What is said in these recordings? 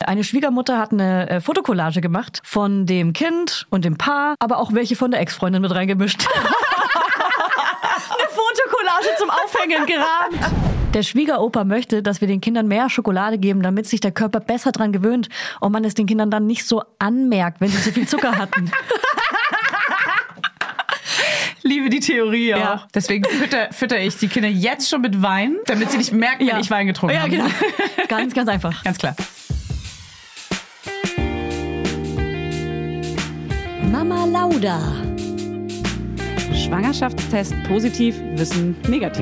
Eine Schwiegermutter hat eine Fotokollage gemacht von dem Kind und dem Paar, aber auch welche von der Ex-Freundin mit reingemischt. Eine Fotokollage zum Aufhängen gerahmt. Der Schwiegeropa möchte, dass wir den Kindern mehr Schokolade geben, damit sich der Körper besser dran gewöhnt und man es den Kindern dann nicht so anmerkt, wenn sie zu viel Zucker hatten. Liebe die Theorie auch. Ja. Deswegen fütter ich die Kinder jetzt schon mit Wein, damit sie nicht merken, wenn ich Wein getrunken habe. Ja, genau. Ganz, ganz einfach. Ganz klar. Mama Lauda. Schwangerschaftstest positiv, Wissen negativ.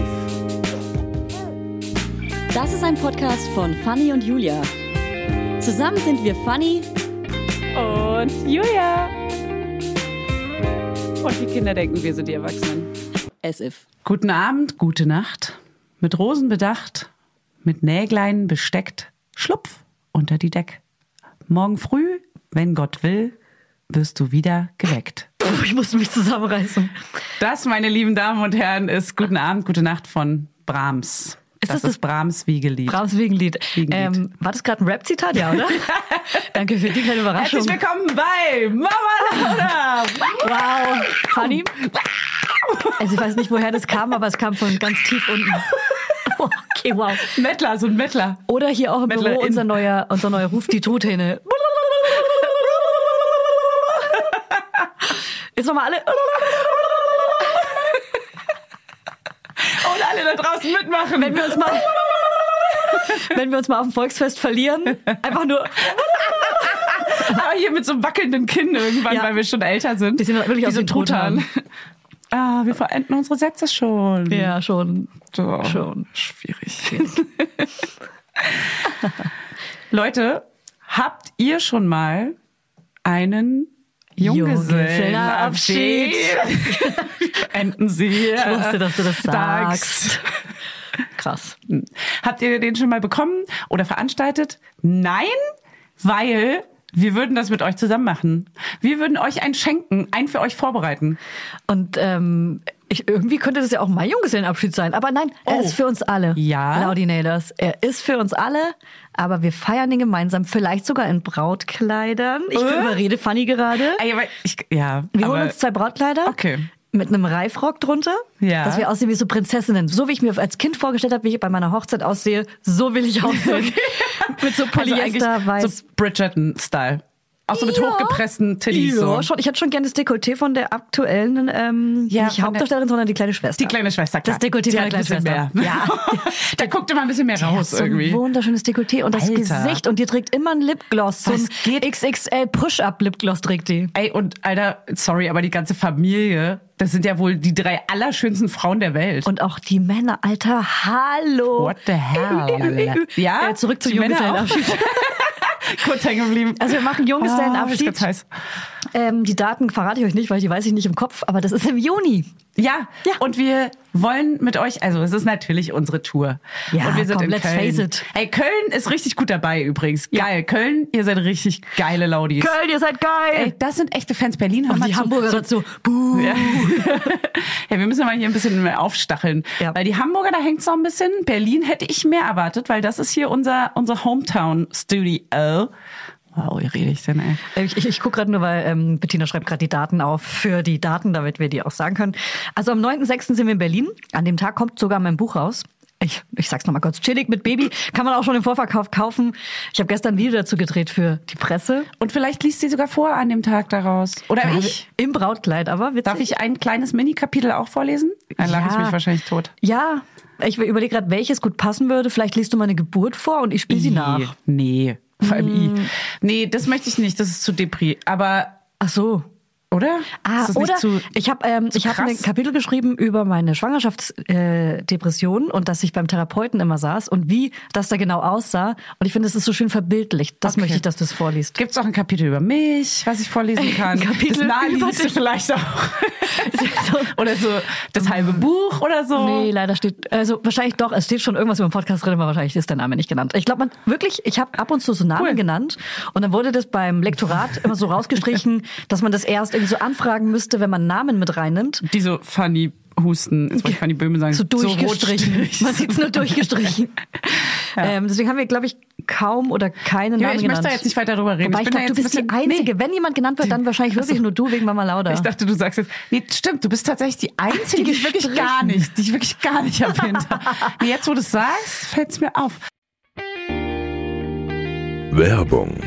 Das ist ein Podcast von Fanny und Julia. Zusammen sind wir Fanny Und Julia. Und die Kinder denken, wir sind die Erwachsenen. as if. Guten Abend, gute Nacht. Mit Rosen bedacht, mit Näglein besteckt, schlupf unter die Deck. Morgen früh, wenn Gott will, wirst du wieder geweckt. Oh, ich musste mich zusammenreißen. Das, meine lieben Damen und Herren, ist Guten Abend, gute Nacht von Brahms. Das ist Brahms Wiegelied. Brahms Wiegenlied. War das gerade ein Rap-Zitat, ja, oder? Danke für die kleine Überraschung. Herzlich willkommen bei Mama Lauda. Wow. Fanny? Also ich weiß nicht, woher das kam, aber es kam von ganz tief unten. Okay, wow. Mettler, so ein Mettler. Oder hier auch im Mettler Büro unser neuer Ruf, die Truthähne. Jetzt nochmal alle. Und alle da draußen mitmachen. Wenn wir uns mal auf dem Volksfest verlieren, einfach nur. Aber hier mit so wackelnden Kinn irgendwann, Ja. weil wir schon älter sind. Die sehen wirklich aus wie so ein Truthahn. Wir verenden unsere Sätze schon. Ja, schon. So. Schon. Schwierig. Leute, habt ihr schon mal einen Junggesellenabschied? Enden Sie. Ich wusste, dass du das sagst. Krass. Habt ihr den schon mal bekommen oder veranstaltet? Nein, weil wir würden das mit euch zusammen machen. Wir würden euch einen schenken, einen für euch vorbereiten. Und irgendwie könnte das ja auch mein Junggesellenabschied sein. Aber nein, er ist für uns alle. Ja. Laudinators. Er ist für uns alle, aber wir feiern ihn gemeinsam. Vielleicht sogar in Brautkleidern. Ich überrede Fanny gerade. Wir holen uns 2 Brautkleider. Okay. Mit einem Reifrock drunter, dass wir aussehen wie so Prinzessinnen. So wie ich mir als Kind vorgestellt habe, wie ich bei meiner Hochzeit aussehe, so will ich aussehen. Mit so Polyester, weiß. So Bridgerton-Style. Auch so mit hochgepressten Titties. Ja, so. schon. Ich hätte schon gerne das Dekolleté von der aktuellen, nicht Hauptdarstellerin, sondern die kleine Schwester. Die kleine Schwester, klar. Das Dekolleté die von der kleinen Schwester. Mehr. Ja. Da guckt immer ein bisschen mehr raus so irgendwie. Ein wunderschönes Dekolleté und das Alter. Gesicht. Und die trägt immer ein Lipgloss. So Was ein geht? XXL Push-Up-Lipgloss trägt die. Ey, und Alter, sorry, aber die ganze Familie, das sind ja wohl die 3 allerschönsten Frauen der Welt. Und auch die Männer, Alter, hallo. What the hell? Ja, zurück zu die Männer Junggesellenabschied. Kurz hängen geblieben. Also wir machen Junggesellenabschied. Ist ganz heiß. Die Daten verrate ich euch nicht, weil die weiß ich nicht im Kopf, aber das ist im Juni. Ja, und wir wollen mit euch, also es ist natürlich unsere Tour. Ja, und wir sind komm, in let's Köln. face it. Ey, Köln ist richtig gut dabei übrigens. Geil. Köln, ihr seid richtig geile Laudis. Köln, ihr seid geil. Ey, das sind echte Fans. Berlin haben Und die Hamburger sind so, buh. Ja. Ja, wir müssen mal hier ein bisschen mehr aufstacheln. Ja. Weil die Hamburger, da hängt's noch ein bisschen. Berlin hätte ich mehr erwartet, weil das ist hier unser Hometown-Studio. Wow, wie rede ich denn, ey? Ich gucke gerade nur, weil Bettina schreibt gerade die Daten auf für die Daten, damit wir die auch sagen können. Also am 9.6. sind wir in Berlin. An dem Tag kommt sogar mein Buch raus. Ich sag's nochmal kurz. Chillig mit Baby. Kann man auch schon im Vorverkauf kaufen. Ich habe gestern ein Video dazu gedreht für die Presse. Und vielleicht liest sie sogar vor an dem Tag daraus. Oder ja, ich. Im Brautkleid, aber witzig. Darf ich ein kleines Mini-Kapitel auch vorlesen? Dann lache ich mich wahrscheinlich tot. Ja, ich überlege gerade, welches gut passen würde. Vielleicht liest du meine Geburt vor und ich spiele sie nach. Nee. Vor allem Nee, das möchte ich nicht, das ist zu Depri. Aber. Ach so. Oder? Oder ich habe ein Kapitel geschrieben über meine Schwangerschaftsdepression und dass ich beim Therapeuten immer saß und wie das da genau aussah. Und ich finde, es ist so schön verbildlicht. Das möchte ich, dass du es vorliest. Gibt's auch ein Kapitel über mich, was ich vorlesen kann? Ein Kapitel das Naheliegste vielleicht auch. Oder so das halbe Buch oder so. Nee, leider steht, also wahrscheinlich doch, es steht schon irgendwas über den Podcast drin, aber wahrscheinlich ist der Name nicht genannt. Ich glaube, ich habe ab und zu so Namen genannt und dann wurde das beim Lektorat immer so rausgestrichen, dass man das erst irgendwie so anfragen müsste, wenn man Namen mit reinnimmt. Die so Fanny Husten. Jetzt wollte ich Fanny Böhme sagen. So durchgestrichen. rotstrich. Man sieht es nur durchgestrichen. Deswegen haben wir, glaube ich, kaum oder keinen Namen Ich genannt. möchte da jetzt nicht weiter drüber reden. Wobei ich dachte, du bist die Einzige. Nee. Wenn jemand genannt wird, dann wahrscheinlich wirklich nur du wegen Mama Lauda. Ich dachte, du sagst jetzt, nee, stimmt, du bist tatsächlich die Einzige, die ich wirklich gar nicht erwähnt habe. Nee, jetzt, wo du es sagst, fällt es mir auf. Werbung.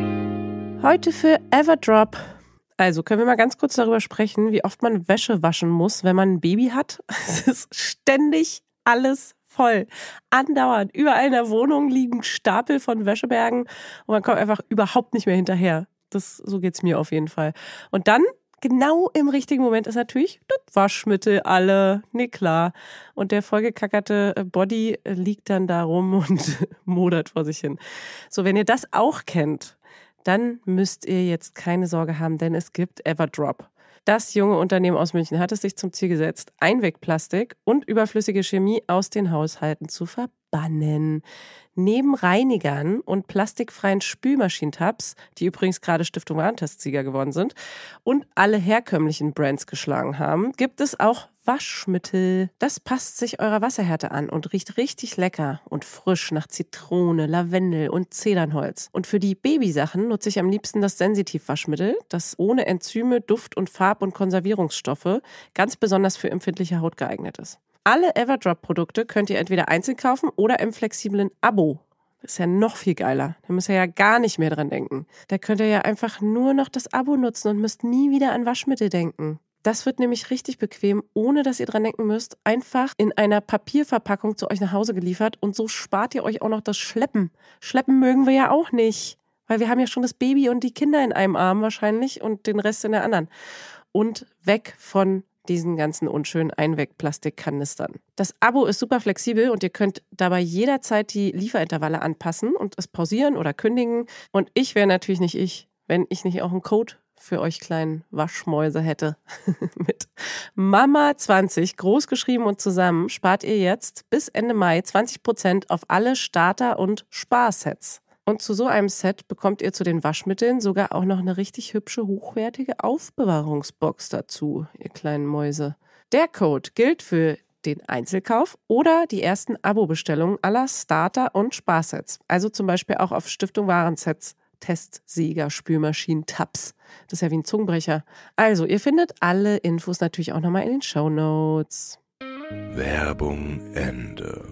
Heute für Everdrop. Also können wir mal ganz kurz darüber sprechen, wie oft man Wäsche waschen muss, wenn man ein Baby hat. Es ist ständig alles voll. Andauernd. Überall in der Wohnung liegen Stapel von Wäschebergen und man kommt einfach überhaupt nicht mehr hinterher. So geht's mir auf jeden Fall. Und dann, genau im richtigen Moment, ist natürlich das Waschmittel alle. Nee, klar. Und der vollgekackerte Body liegt dann da rum und modert vor sich hin. So, wenn ihr das auch kennt, dann müsst ihr jetzt keine Sorge haben, denn es gibt Everdrop. Das junge Unternehmen aus München hat es sich zum Ziel gesetzt, Einwegplastik und überflüssige Chemie aus den Haushalten zu verbannen. Neben Reinigern und plastikfreien Spülmaschinentabs, die übrigens gerade Stiftung Warentest-Sieger geworden sind und alle herkömmlichen Brands geschlagen haben, gibt es auch Waschmittel. Das passt sich eurer Wasserhärte an und riecht richtig lecker und frisch nach Zitrone, Lavendel und Zedernholz. Und für die Babysachen nutze ich am liebsten das Sensitiv-Waschmittel, das ohne Enzyme, Duft- und Farb- und Konservierungsstoffe ganz besonders für empfindliche Haut geeignet ist. Alle Everdrop-Produkte könnt ihr entweder einzeln kaufen oder im flexiblen Abo. Das ist ja noch viel geiler. Da müsst ihr ja gar nicht mehr dran denken. Da könnt ihr ja einfach nur noch das Abo nutzen und müsst nie wieder an Waschmittel denken. Das wird nämlich richtig bequem, ohne dass ihr dran denken müsst. Einfach in einer Papierverpackung zu euch nach Hause geliefert und so spart ihr euch auch noch das Schleppen. Schleppen mögen wir ja auch nicht, weil wir haben ja schon das Baby und die Kinder in einem Arm wahrscheinlich und den Rest in der anderen. Und weg von diesen ganzen unschönen Einwegplastikkanistern. Das Abo ist super flexibel und ihr könnt dabei jederzeit die Lieferintervalle anpassen und es pausieren oder kündigen. Und ich wäre natürlich nicht ich, wenn ich nicht auch einen Code für euch kleinen Waschmäuse hätte. Mit Mama20, groß geschrieben und zusammen, spart ihr jetzt bis Ende Mai 20% auf alle Starter- und Sparsets. Und zu so einem Set bekommt ihr zu den Waschmitteln sogar auch noch eine richtig hübsche, hochwertige Aufbewahrungsbox dazu, ihr kleinen Mäuse. Der Code gilt für den Einzelkauf oder die ersten Abo-Bestellungen aller Starter- und Sparsets. Also zum Beispiel auch auf Stiftung Warensets, Testsieger, Spülmaschinen, Tabs. Das ist ja wie ein Zungenbrecher. Also, ihr findet alle Infos natürlich auch nochmal in den Shownotes. Werbung Ende.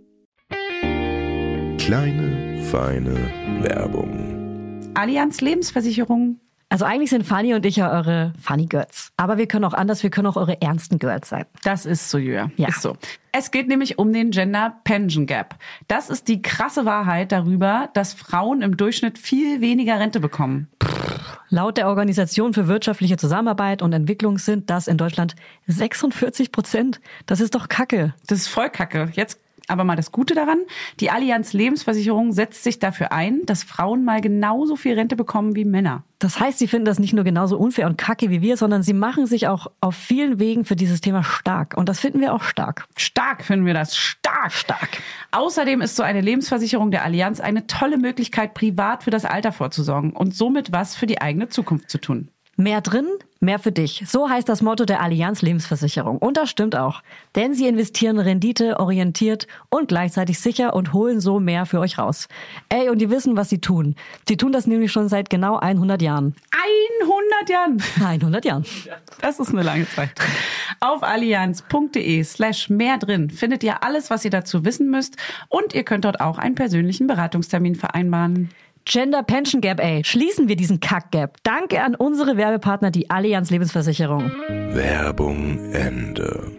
Kleine, feine Werbung. Allianz Lebensversicherung. Also eigentlich sind Fanny und ich ja eure Funny Girls. Aber wir können auch anders, wir können auch eure ernsten Girls sein. Das ist so, Julia. Ja. Ist so. Es geht nämlich um den Gender Pension Gap. Das ist die krasse Wahrheit darüber, dass Frauen im Durchschnitt viel weniger Rente bekommen. Laut der Organisation für wirtschaftliche Zusammenarbeit und Entwicklung sind das in Deutschland 46%. Das ist doch Kacke. Das ist voll Kacke. Jetzt aber mal das Gute daran, die Allianz Lebensversicherung setzt sich dafür ein, dass Frauen mal genauso viel Rente bekommen wie Männer. Das heißt, sie finden das nicht nur genauso unfair und kacke wie wir, sondern sie machen sich auch auf vielen Wegen für dieses Thema stark. Und das finden wir auch stark. Stark finden wir das. Stark. Außerdem ist so eine Lebensversicherung der Allianz eine tolle Möglichkeit, privat für das Alter vorzusorgen und somit was für die eigene Zukunft zu tun. Mehr drin, mehr für dich. So heißt das Motto der Allianz Lebensversicherung. Und das stimmt auch. Denn sie investieren renditeorientiert und gleichzeitig sicher und holen so mehr für euch raus. Ey, und die wissen, was sie tun. Die tun das nämlich schon seit genau 100 Jahren. 100 Jahren? 100 Jahren. Das ist eine lange Zeit. Auf allianz.de/mehr drin findet ihr alles, was ihr dazu wissen müsst. Und ihr könnt dort auch einen persönlichen Beratungstermin vereinbaren. Gender Pension Gap, ey. Schließen wir diesen Kack-Gap. Danke an unsere Werbepartner, die Allianz Lebensversicherung. Werbung Ende.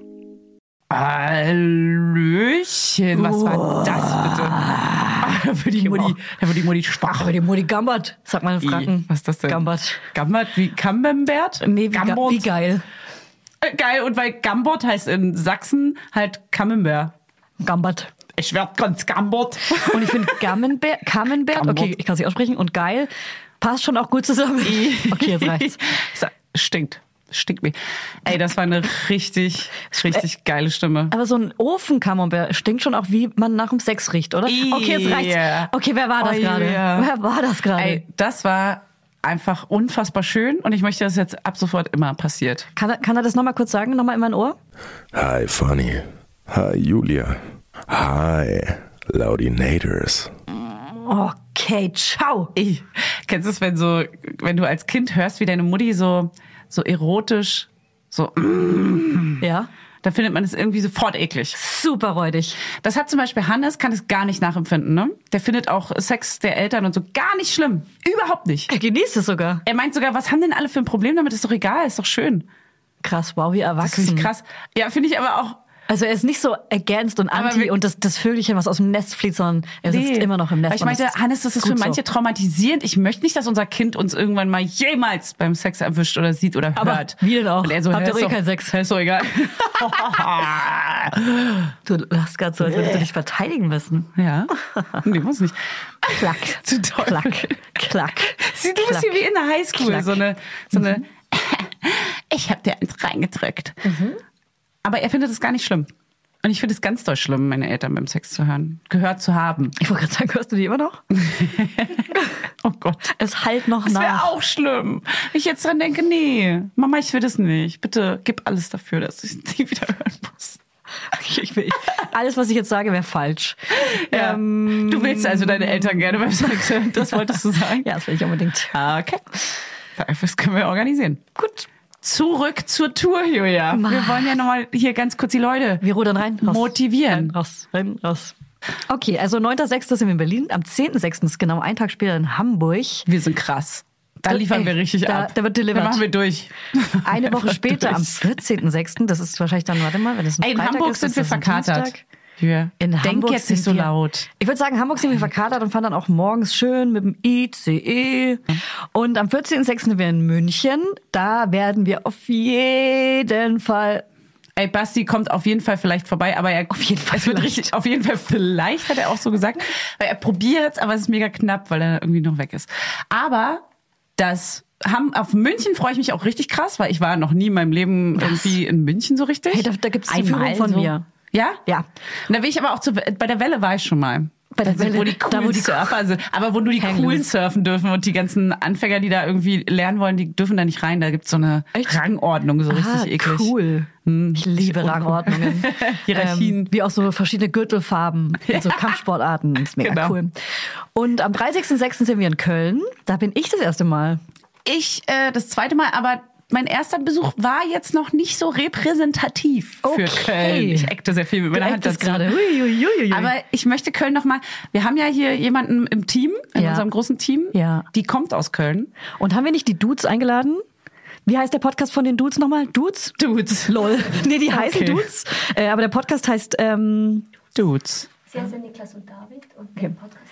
Hallöchen, was war das bitte? Da wird die Mutti schwach. Aber die Mutti Gambert, sagt man in Franken. Was ist das denn? Gambert. Gambert wie Camembert? Nee, wie geil. Geil, und weil Gambert heißt in Sachsen halt Camembert. Gambert. Ich werd ganz Gambert. Und ich finde Camembert, okay, ich kann es nicht aussprechen, und geil, passt schon auch gut zusammen. Okay, jetzt reicht's. Stinkt mir. Ey, das war eine richtig geile Stimme. Aber so ein Ofen-Camembert stinkt schon auch, wie man nach dem Sex riecht, oder? Okay, jetzt reicht's. Okay, wer war das gerade? Yeah. Wer war das gerade? Ey, das war einfach unfassbar schön und ich möchte, dass jetzt ab sofort immer passiert. Kann er das nochmal kurz sagen, nochmal in mein Ohr? Hi, Funny. Hi, Julia. Hi, Laudinators. Okay, ciao. Kennst du es, wenn du als Kind hörst, wie deine Mutti so erotisch, so Ja. da findet man es irgendwie sofort eklig. Super räudig. Das hat zum Beispiel Hannes, kann es gar nicht nachempfinden, ne? Der findet auch Sex der Eltern und so gar nicht schlimm. Überhaupt nicht. Er genießt es sogar. Er meint sogar, was haben denn alle für ein Problem damit? Ist doch egal, ist doch schön. Krass, wow, wie Das erwachsen. finde ich krass. Ja, finde ich aber auch. Also er ist nicht so against und anti und das Vögelchen, was aus dem Nest fliegt, sondern er sitzt immer noch im Nest. Weil ich meinte, Hannes, das ist für manche traumatisierend. Ich möchte nicht, dass unser Kind uns irgendwann mal jemals beim Sex erwischt oder sieht oder Aber hört. wie denn auch? Und er so, Habt ihr ist doch keinen Sex? Ist doch egal. Du lachst gerade so, als würdest du dich verteidigen müssen. Ja. Nee, muss nicht. Klack. Zu toll. Klack. Klack. Sieh, du bist hier wie in der Highschool. Klack. So eine ich hab dir eins reingedrückt. Aber er findet es gar nicht schlimm. Und ich finde es ganz doll schlimm, meine Eltern beim Sex zu hören, gehört zu haben. Ich wollte gerade sagen, hörst du die immer noch? Oh Gott. Es halt noch Das wäre nach. auch schlimm. Ich jetzt dran denke, nee, Mama, ich will das nicht. Bitte gib alles dafür, dass ich es nie wieder hören muss. Alles, was ich jetzt sage, wäre falsch. Ja. Du willst also deine Eltern gerne beim Sex hören, das wolltest du sagen? Ja, das will ich unbedingt. Okay. Das können wir organisieren. Gut. Zurück zur Tour, Julia. Wir wollen ja nochmal hier ganz kurz die Leute Wir rudern rein. Raus. motivieren. Rein, raus. Okay, also 9.6. sind wir in Berlin. Am 10.6. ist genau ein Tag später in Hamburg. Wir sind krass. Da liefern wir richtig ab. Da wird delivered. Da machen wir durch. Eine Woche später, am 14.6., das ist wahrscheinlich dann, warte mal, wenn es ein Ey, in Freitag Hamburg ist, sind ist wir das ein verkatert. Dienstag. Ja. In Denk Hamburg jetzt nicht sind so wir- laut. Ich würde sagen, Hamburg sind wir verkatert und fahren dann auch morgens schön mit dem ICE. Und am 14.06. sind wir in München. Da werden wir auf jeden Fall... Ey, Basti kommt auf jeden Fall vielleicht vorbei, aber Auf jeden Fall es wird vielleicht. richtig, auf jeden Fall vielleicht, hat er auch so gesagt, weil er probiert, aber es ist mega knapp, weil er irgendwie noch weg ist. Aber auf München freue ich mich auch richtig krass, weil ich war noch nie in meinem Leben irgendwie in München so richtig. Hey, da gibt's eine Einmal Führung von so. mir. Ja? Ja. Und da will ich aber auch bei der Welle war ich schon mal. Bei der Da sind, Welle, wo die da, coolen wo die- Surfer sind. Aber wo nur die Hang coolen loose. surfen dürfen und die ganzen Anfänger, die da irgendwie lernen wollen, die dürfen da nicht rein. Da gibt's so eine Echt? Rangordnung, so richtig eklig. Cool. Ich liebe Uncool. Rangordnungen. Hierarchien. Wie auch so verschiedene Gürtelfarben in so Kampfsportarten. Das ist mega Genau. cool. Und am 30.06. sind wir in Köln. Da bin ich das erste Mal. Ich das zweite Mal, aber mein erster Besuch war jetzt noch nicht so repräsentativ für Okay. Köln. Ich eckte sehr viel mit meiner Du Hand actest dazu. gerade. Hui. Aber ich möchte Köln nochmal, wir haben ja hier jemanden im Team, in Ja. unserem großen Team, Ja. die kommt aus Köln. Und haben wir nicht die Dudes eingeladen? Wie heißt der Podcast von den Dudes nochmal? Dudes? Dudes. Lol. Nee, die heißen Okay. Dudes. Aber der Podcast heißt... Dudes. Sie heißen Niklas und David und der Podcast heißt.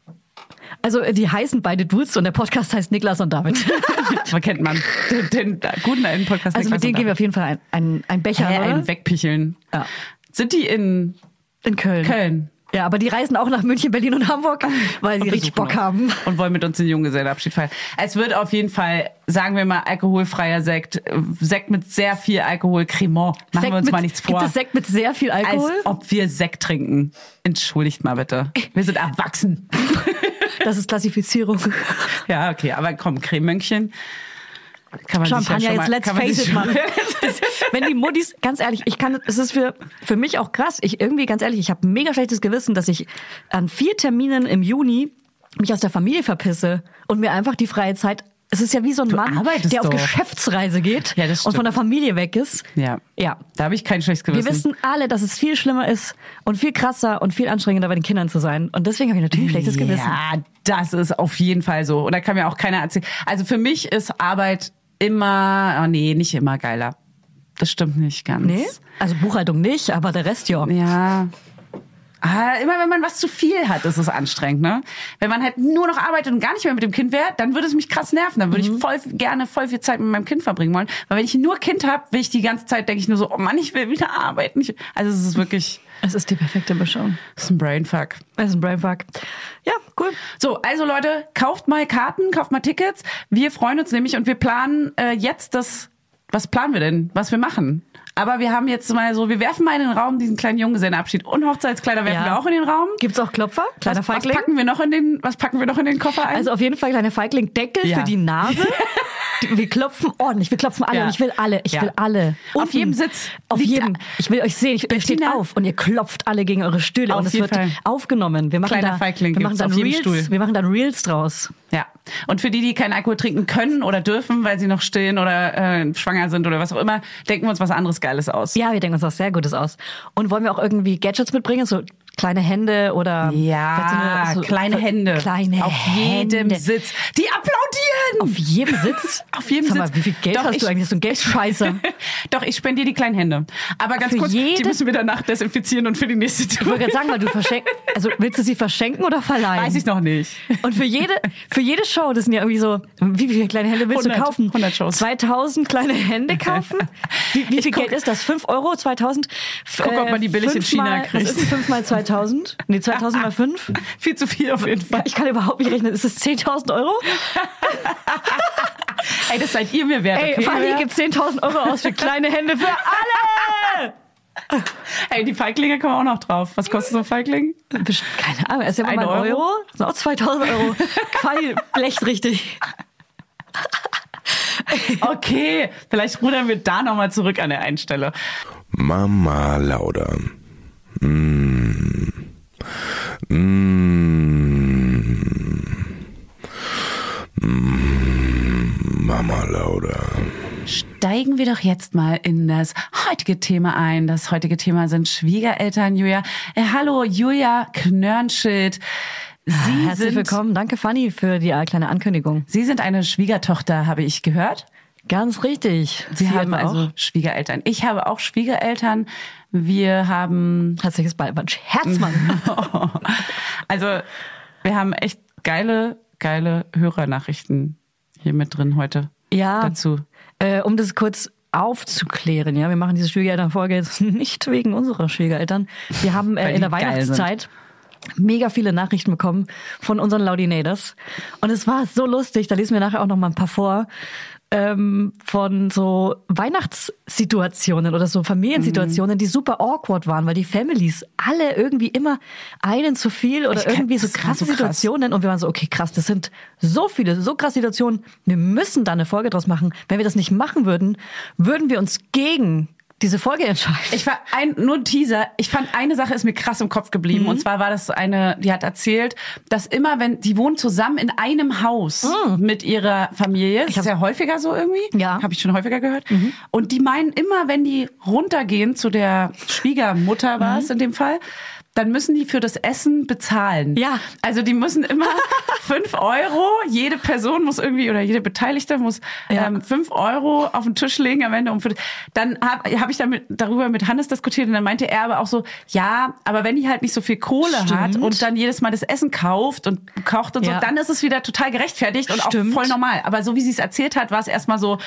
Also die heißen beide Dudes und der Podcast heißt Niklas und David. Man kennt man. Den guten alten Podcast. Also mit denen gehen wir auf jeden Fall ein Becher, oder? ein Wegpicheln. Ja. Sind die in In Köln. Köln? Ja, aber die reisen auch nach München, Berlin und Hamburg, weil sie Und richtig besuchen Bock haben. Und wollen mit uns den Junggesellenabschied feiern. Es wird auf jeden Fall, sagen wir mal, alkoholfreier Sekt. Sekt mit sehr viel Alkohol, Cremant. Machen Sekt wir uns mit, mal nichts vor. Gibt es Sekt mit sehr viel Alkohol? Als ob wir Sekt trinken. Entschuldigt mal bitte. Wir sind erwachsen. Das ist Klassifizierung. Ja, okay, aber komm, Cremönkchen. Kann man Champagner, sich ja schon jetzt mal, let's kann man face sich it, schon- Mann. Wenn die Muddis, ganz ehrlich, es ist für mich auch krass. Ich habe ein mega schlechtes Gewissen, dass ich an 4 Terminen im Juni mich aus der Familie verpisse und mir einfach die freie Zeit. Es ist ja wie so ein Mann, arbeitest der auf doch. Geschäftsreise geht Ja, das und von stimmt. der Familie weg ist. Ja. Ja. Da habe ich kein schlechtes Gewissen. Wir wissen alle, dass es viel schlimmer ist und viel krasser und viel anstrengender bei den Kindern zu sein. Und deswegen habe ich natürlich ein schlechtes Gewissen. Ja, das ist auf jeden Fall so. Und da kann mir auch keiner erzählen. Also für mich ist Arbeit immer, nicht immer geiler. Das stimmt nicht ganz. Nee? Also Buchhaltung nicht, aber der Rest ja. Ja. Immer wenn man was zu viel hat, ist es anstrengend, ne? Wenn man halt nur noch arbeitet und gar nicht mehr mit dem Kind wäre, dann würde es mich krass nerven. Dann würde ich gerne voll viel Zeit mit meinem Kind verbringen wollen. Weil wenn ich nur Kind habe, will ich die ganze Zeit, denke ich nur so, oh Mann, ich will wieder arbeiten. Also es ist wirklich, Es ist die perfekte Mischung. es ist ein Brainfuck. Es ist ein Brainfuck. Ja, cool. So, also Leute, kauft mal Karten, kauft mal Tickets. Wir freuen uns nämlich und wir planen jetzt das was planen wir denn, was wir machen? Aber wir haben jetzt mal so, wir werfen mal in den Raum diesen kleinen Junggesellenabschied und Hochzeitskleider werfen wir auch in den Raum. Gibt's auch Klopfer? Kleiner Feigling? Was packen wir noch in den Koffer ein? Also auf jeden Fall kleine Feigling, Deckel für die Nase. Wir klopfen ordentlich, wir klopfen alle und ich will alle. Unten, auf jedem Sitz. Auf jedem. Ich will euch sehen, ihr steht auf und ihr klopft alle gegen eure Stühle und es wird aufgenommen. Wir machen dann Reels draus. Ja. Und für die keinen Alkohol trinken können oder dürfen, weil sie noch stillen oder schwanger sind oder was auch immer, denken wir uns was anderes Geiles aus. Ja, wir denken uns was sehr Gutes aus. Und wollen wir auch irgendwie Gadgets mitbringen? So kleine Hände oder... Ja, kleine Hände. Auf jedem Sitz. Die applaudieren! Auf jedem Sitz? Auf jedem Sag Sitz. Mal, wie viel Geld hast du eigentlich? So ein Geldscheißer. Doch, ich spendiere die kleinen Hände. Aber ganz kurz, die müssen wir danach desinfizieren und für die nächste Tour. Ich wollte gerade sagen, weil du also willst du sie verschenken oder verleihen? Weiß ich noch nicht. Und für jede Show, das sind ja irgendwie so, wie viele kleine Hände willst 100, du kaufen? 100 Shows. 2000 kleine Hände kaufen? Wie viel Geld ist das? 5 Euro? 2000? Guck, ob man die billig in China kriegt. Was ist 5 mal 2000? Nee, 2000 mal 5? Viel zu viel auf jeden Fall. Ich kann überhaupt nicht rechnen. Ist das 10.000 Euro? Ey, das seid ihr mir wert. Ey, okay, Fanny gibt 10.000 Euro aus für kleine Hände für alle! Ey, die Feiglinge kommen auch noch drauf. Was kostet so ein Feigling? Keine Ahnung, ist ja mal ein Euro. Das sind auch 2.000 Euro. Quasi blecht richtig. Okay, vielleicht rudern wir da nochmal zurück an der einen Stelle. Mama Lauda. Mama Lauda. Steigen wir doch jetzt mal in das heutige Thema ein. Das heutige Thema sind Schwiegereltern, Julia. Hallo, Julia Knörnschild. Herzlich willkommen. Danke, Fanny, für die kleine Ankündigung. Sie sind eine Schwiegertochter, habe ich gehört. Ganz richtig. Sie haben also Schwiegereltern. Ich habe auch Schwiegereltern. Wir haben... Herzliches Beiwunsch. Herzmann. Also, wir haben echt geile Hörernachrichten hier mit drin heute. Ja, dazu. Um das kurz aufzuklären, ja, wir machen diese Schwiegereltern-Folge jetzt nicht wegen unserer Schwiegereltern. Wir haben in der Weihnachtszeit mega viele Nachrichten bekommen von unseren Laudinators. Und es war so lustig, da lesen wir nachher auch noch mal ein paar vor, von so Weihnachtssituationen oder so Familiensituationen, die super awkward waren, weil die Families alle irgendwie immer einen zu viel oder irgendwie so krasse Situationen. Und wir waren so, okay, krass, das sind so viele, so krasse Situationen. Wir müssen da eine Folge draus machen. Wenn wir das nicht machen würden, würden wir uns gegen diese Folge entscheiden. Nur ein Teaser. Ich fand, eine Sache ist mir krass im Kopf geblieben. Und zwar war das die hat erzählt, dass immer, die wohnen zusammen in einem Haus mit ihrer Familie. Das ist ja häufiger so irgendwie. Ja. Habe ich schon häufiger gehört. Und die meinen immer, wenn die runtergehen zu der Schwiegermutter, war es in dem Fall, dann müssen die für das Essen bezahlen. Ja. Also die müssen immer 5 Euro, jede Person muss irgendwie, oder jede Beteiligte muss 5 Euro auf den Tisch legen am Ende. Dann hab ich darüber mit Hannes diskutiert und dann meinte er aber auch so, ja, aber wenn die halt nicht so viel Kohle hat und dann jedes Mal das Essen kauft und kocht und so, dann ist es wieder total gerechtfertigt und auch voll normal. Aber so wie sie es erzählt hat, war es erstmal so,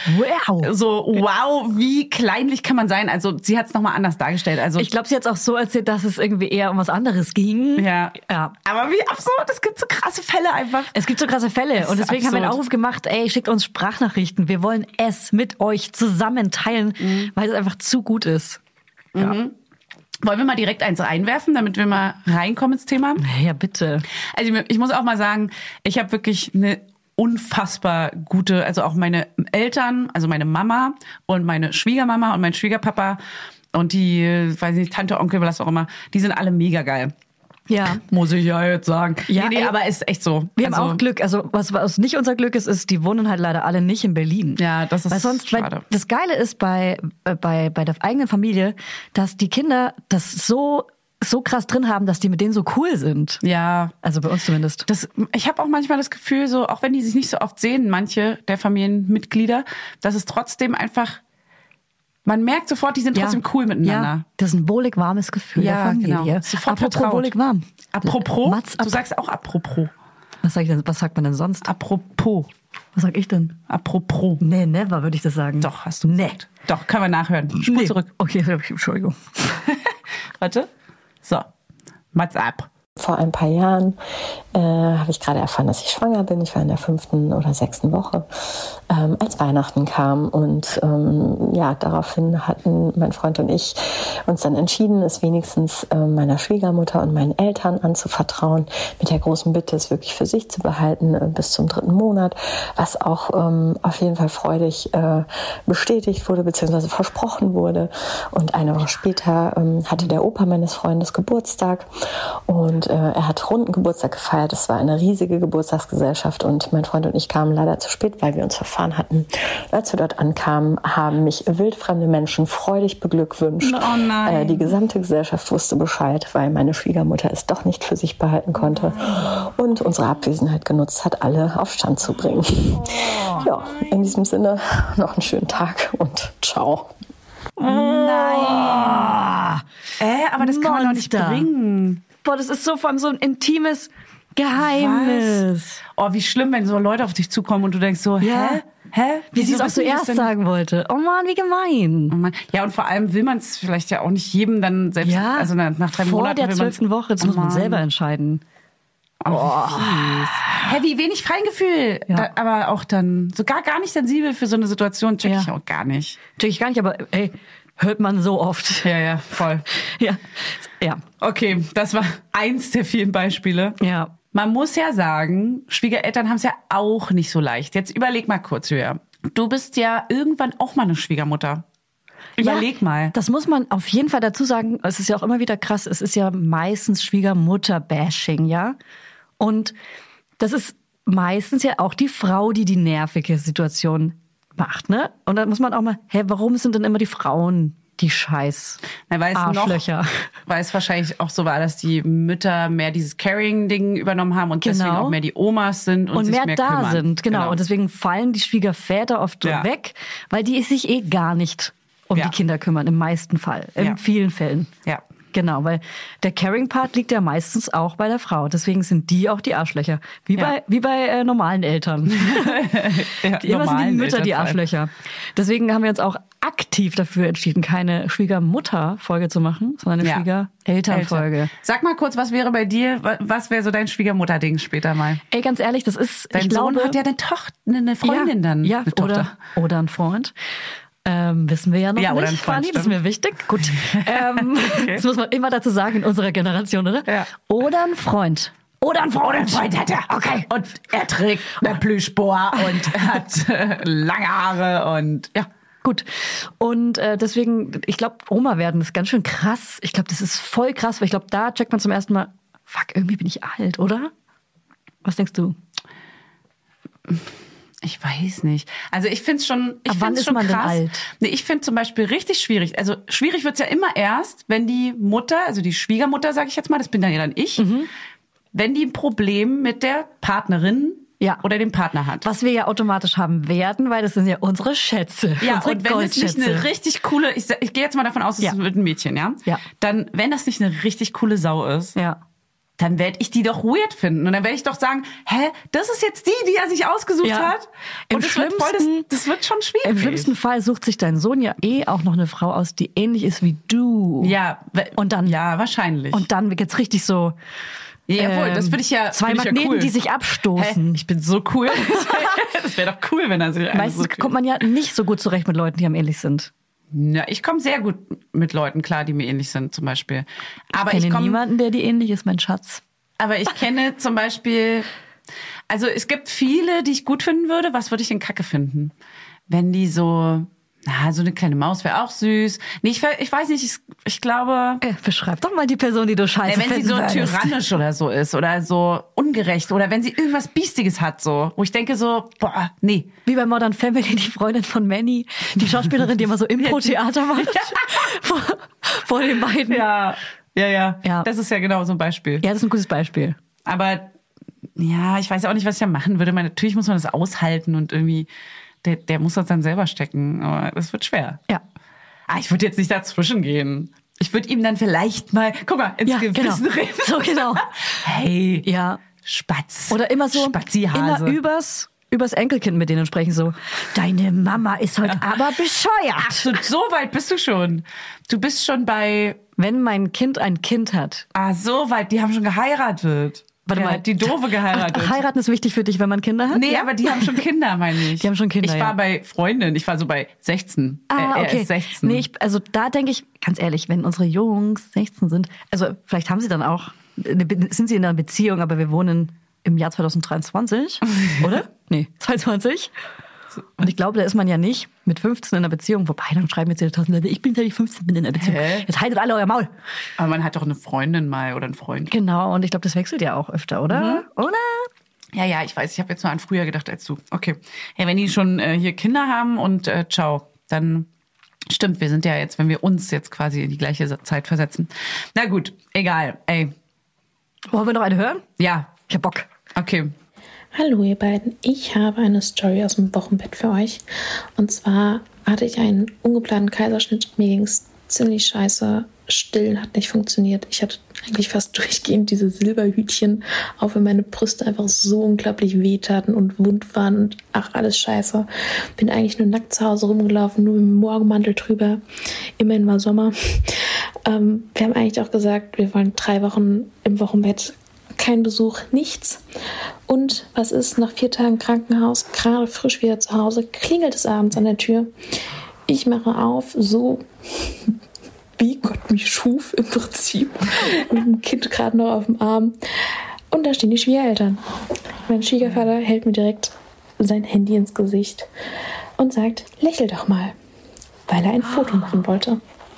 wow, wie kleinlich kann man sein? Also sie hat es nochmal anders dargestellt. Also ich glaube, sie hat es auch so erzählt, dass es irgendwie eher um was anderes ging. Ja. Aber wie absurd, es gibt so krasse Fälle einfach. Es gibt so krasse Fälle und deswegen haben wir einen Aufruf gemacht, ey, schickt uns Sprachnachrichten. Wir wollen es mit euch zusammen teilen, weil es einfach zu gut ist. Ja. Wollen wir mal direkt eins reinwerfen, damit wir mal reinkommen ins Thema? Ja, bitte. Also ich muss auch mal sagen, ich habe wirklich eine unfassbar gute, also auch meine Eltern, also meine Mama und meine Schwiegermama und mein Schwiegerpapa und die, weiß nicht, Tante, Onkel, was auch immer, die sind alle mega geil. Ja. Muss ich ja jetzt sagen. Ja, nee, aber ist echt so. Wir haben auch Glück. Also was nicht unser Glück ist, die wohnen halt leider alle nicht in Berlin. Ja, das ist schade. Weil das Geile ist bei der eigenen Familie, dass die Kinder das so krass drin haben, dass die mit denen so cool sind. Ja. Also bei uns zumindest. Ich habe auch manchmal das Gefühl, so auch wenn die sich nicht so oft sehen, manche der Familienmitglieder, dass es trotzdem einfach, man merkt sofort, die sind trotzdem cool miteinander. Ja, das ist ein wohlig warmes Gefühl der Familie. Genau. Sofort apropos wohlig warm. Apropos? Du sagst auch apropos. Was sagt man denn sonst? Apropos. Was sag ich denn? Apropos. Nee, never würde ich das sagen. Doch, hast du gesagt. Doch, können wir nachhören. Spur zurück. Okay, Entschuldigung. Warte. So, what's up? Vor ein paar Jahren habe ich gerade erfahren, dass ich schwanger bin. Ich war in der 5. oder 6. Woche, als Weihnachten kam. Und daraufhin hatten mein Freund und ich uns dann entschieden, es wenigstens meiner Schwiegermutter und meinen Eltern anzuvertrauen, mit der großen Bitte, es wirklich für sich zu behalten bis zum 3. Monat, was auch auf jeden Fall freudig bestätigt wurde, beziehungsweise versprochen wurde. Und eine Woche später hatte der Opa meines Freundes Geburtstag und er hat runden Geburtstag gefeiert. Es war eine riesige Geburtstagsgesellschaft und mein Freund und ich kamen leider zu spät, weil wir uns verfahren hatten. Und als wir dort ankamen, haben mich wildfremde Menschen freudig beglückwünscht. Oh nein. Die gesamte Gesellschaft wusste Bescheid, weil meine Schwiegermutter es doch nicht für sich behalten konnte und unsere Abwesenheit genutzt hat, alle auf Stand zu bringen. Ja, in diesem Sinne noch einen schönen Tag und ciao. Nein. Aber das kann man doch nicht bringen. Boah, das ist so vor allem so ein intimes Geheimnis. Was? Oh, wie schlimm, wenn so Leute auf dich zukommen und du denkst so, hä? Wie sie es auch zuerst sagen wollte. Oh Mann, wie gemein. Oh Mann. Ja, und vor allem will man es vielleicht ja auch nicht jedem dann selbst, also nach 3 Monaten. Vor der 12. Woche, das muss man selber entscheiden. Wie wenig Feingefühl. Ja. Aber auch dann so gar nicht sensibel für so eine Situation, check ich auch gar nicht. Check ich gar nicht, aber hört man so oft. Ja, voll. Ja. Okay, das war eins der vielen Beispiele. Ja. Man muss ja sagen, Schwiegereltern haben es ja auch nicht so leicht. Jetzt überleg mal kurz, Julia. Du bist ja irgendwann auch mal eine Schwiegermutter. Überleg mal. Das muss man auf jeden Fall dazu sagen. Es ist ja auch immer wieder krass. Es ist ja meistens Schwiegermutter-Bashing, ja. Und das ist meistens ja auch die Frau, die nervige Situation macht, ne? Und dann muss man auch mal, warum sind denn immer die Frauen die scheiß Arschlöcher? Weil es wahrscheinlich auch so war, dass die Mütter mehr dieses Carrying-Ding übernommen haben und deswegen auch mehr die Omas sind und sich mehr da kümmern. sind. Genau. Und deswegen fallen die Schwiegerväter oft weg, weil die sich gar nicht um die Kinder kümmern, im meisten Fall, in vielen Fällen. Ja. Genau, weil der Caring-Part liegt ja meistens auch bei der Frau. Deswegen sind die auch die Arschlöcher. Wie bei normalen Eltern. Immer sind die Mütter die Arschlöcher. Deswegen haben wir uns auch aktiv dafür entschieden, keine Schwiegermutter-Folge zu machen, sondern eine Schwiegereltern-Folge. Sag mal kurz, was wäre bei dir, was wäre so dein Schwiegermutter-Ding später mal? Ey, ganz ehrlich, das ist, dein Sohn hat ja eine Freundin dann. Ja, eine Tochter. Oder ein Freund. Wissen wir ja noch nicht, oder ein Freund, Fanny, das ist mir wichtig. Gut. Das muss man immer dazu sagen in unserer Generation, oder? Ja. Oder ein Freund. Oder ein Freund hat er. Okay. Und er trägt eine Plüschboa und hat lange Haare und Gut. Und deswegen, ich glaube, Oma werden ist ganz schön krass. Ich glaube, das ist voll krass, weil ich glaube, da checkt man zum ersten Mal, fuck, irgendwie bin ich alt, oder? Was denkst du? Ich weiß nicht. Also ich finde es schon, wann ist man krass. denn alt? Nee, ich finde zum Beispiel richtig schwierig. Also schwierig wird's ja immer erst, wenn die Mutter, also die Schwiegermutter, sage ich jetzt mal, das bin dann ja dann ich, wenn die ein Problem mit der Partnerin oder dem Partner hat. Was wir ja automatisch haben werden, weil das sind ja unsere Schätze. Ja, unsere und wenn es nicht eine richtig coole, ich gehe jetzt mal davon aus, es wird ein Mädchen, ja? Dann, wenn das nicht eine richtig coole Sau ist, dann werde ich die doch weird finden. Und dann werde ich doch sagen, das ist jetzt die er sich ausgesucht hat. Und das wird schon schwierig. Im schlimmsten Fall sucht sich dein Sohn ja auch noch eine Frau aus, die ähnlich ist wie du. Ja. Und dann, wahrscheinlich. Und dann geht's richtig so, jawohl, das würde ich ja. Zwei Magneten, cool. die sich abstoßen. Ich bin so cool. Das wäre doch cool, wenn er sich. Meistens kommt man ja nicht so gut zurecht mit Leuten, die einem ähnlich sind. Ja, ich komme sehr gut mit Leuten klar, die mir ähnlich sind, zum Beispiel. Aber ich kenne niemanden, der dir ähnlich ist, mein Schatz. Aber ich kenne zum Beispiel, also es gibt viele, die ich gut finden würde. Was würde ich denn kacke finden? Wenn die so eine kleine Maus wäre auch süß. Nee, ich weiß nicht, ich glaube... Beschreib doch mal die Person, die du scheiße findest. Wenn sie so tyrannisch oder so ist oder so ungerecht oder wenn sie irgendwas Biestiges hat, so, wo ich denke so, boah, nee. Wie bei Modern Family, die Freundin von Manny, die Schauspielerin, die immer so Impro-Theater macht. Vor den beiden. Ja. Das ist ja genau so ein Beispiel. Ja, das ist ein gutes Beispiel. Aber ja, ich weiß auch nicht, was ich da machen würde. Natürlich muss man das aushalten und irgendwie... Der muss das dann selber stecken, aber das wird schwer. Ja. Ich würde jetzt nicht dazwischen gehen. Ich würde ihm dann vielleicht mal, guck mal, ins Gewissen reden. So genau. Hey, Spatz. Oder immer so, Spazihase. Immer übers Enkelkind mit denen sprechen so, deine Mama ist heute aber bescheuert. Ach, so weit bist du schon. Du bist schon bei... Wenn mein Kind ein Kind hat. So weit, die haben schon geheiratet. Warte Wer mal. hat die Doofe geheiratet? Ach, heiraten ist wichtig für dich, wenn man Kinder hat? Nee, aber die haben schon Kinder, meine ich. Die haben schon Kinder, Ich war ja. bei Freundin, ich war so bei 16. Er Okay. ist 16. Nee, also da denke ich, ganz ehrlich, wenn unsere Jungs 16 sind, also vielleicht haben sie dann auch, sind sie in einer Beziehung, aber wir wohnen im Jahr 2023, oder? Nee, 22. Und ich glaube, da ist man ja nicht mit 15 in einer Beziehung. Wobei, dann schreiben jetzt 1000 Leute, ich bin seit ich 15 bin in einer Beziehung. Hä? Jetzt haltet alle euer Maul. Aber man hat doch eine Freundin mal oder einen Freund. Genau, und ich glaube, das wechselt ja auch öfter, oder? Oder? Ja, ich weiß. Ich habe jetzt nur an früher gedacht als du. Okay. Ja, wenn die schon hier Kinder haben und ciao, dann stimmt, wir sind ja jetzt, wenn wir uns jetzt quasi in die gleiche Zeit versetzen. Na gut, egal. Ey, Wollen wir noch eine hören? ja, Ich hab Bock. okay. Hallo ihr beiden, ich habe eine Story aus dem Wochenbett für euch. Und zwar hatte ich einen ungeplanten Kaiserschnitt. Mir ging es ziemlich scheiße. Stillen hat nicht funktioniert. Ich hatte eigentlich fast durchgehend diese Silberhütchen, auch wenn meine Brüste einfach so unglaublich wehtaten und wund waren und ach, alles scheiße. Bin eigentlich nur nackt zu Hause rumgelaufen, nur mit dem Morgenmantel drüber. Immerhin war Sommer. Wir haben eigentlich auch gesagt, wir wollen 3 Wochen im Wochenbett. Kein Besuch, nichts. Und was ist nach 4 Tagen Krankenhaus, gerade frisch wieder zu Hause, klingelt es abends an der Tür. Ich mache auf, so wie Gott mich schuf im Prinzip, mit dem Kind gerade noch auf dem Arm. Und da stehen die Schwiegereltern. Mein Schwiegervater hält mir direkt sein Handy ins Gesicht und sagt, lächel doch mal, weil er ein Foto machen wollte.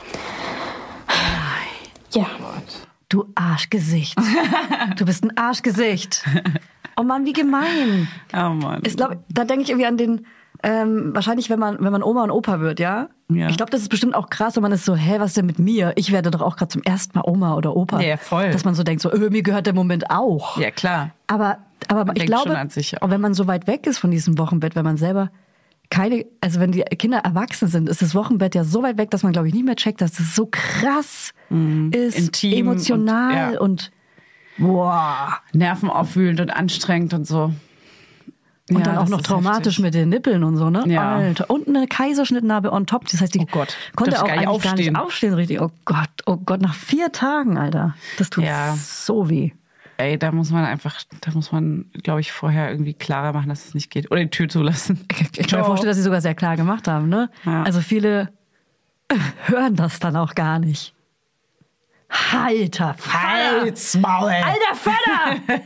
Ja. Du Arschgesicht. Du bist ein Arschgesicht. Oh Mann, wie gemein. Oh Mann. Ich glaube, da denke ich irgendwie an den, wahrscheinlich, wenn man Oma und Opa wird, ja? Ja. Ich glaube, das ist bestimmt auch krass, wenn man ist so, hä, was ist denn mit mir? Ich werde doch auch gerade zum ersten Mal Oma oder Opa. Ja, voll. Dass man so denkt, so, mir gehört der Moment auch. Ja, klar. Aber ich denkt glaube, schon an sich auch. wenn man so weit weg ist von diesem Wochenbett, wenn man selber also wenn die Kinder erwachsen sind, ist das Wochenbett ja so weit weg, dass man, glaube ich, nicht mehr checkt, dass das so krass ist, Intim emotional und boah. Nervenaufwühlend und anstrengend und so. Und Ja, dann auch das noch ist traumatisch heftig. mit den Nippeln und so, ne? Ja. Alter. Und eine Kaiserschnittnarbe on top. Das heißt, die Oh Gott. konnte Darfst auch gar nicht eigentlich gar nicht aufstehen. aufstehen, richtig. Oh Gott, nach 4 Tagen, Alter. Das tut Ja. so weh. Ey, da muss man, glaube ich, vorher irgendwie klarer machen, dass es nicht geht. Oder die Tür zulassen. Ich kann mir vorstellen, dass sie sogar sehr klar gemacht haben, ne? Ja. Also viele hören das dann auch gar nicht. Halsmaul! Alter Vater!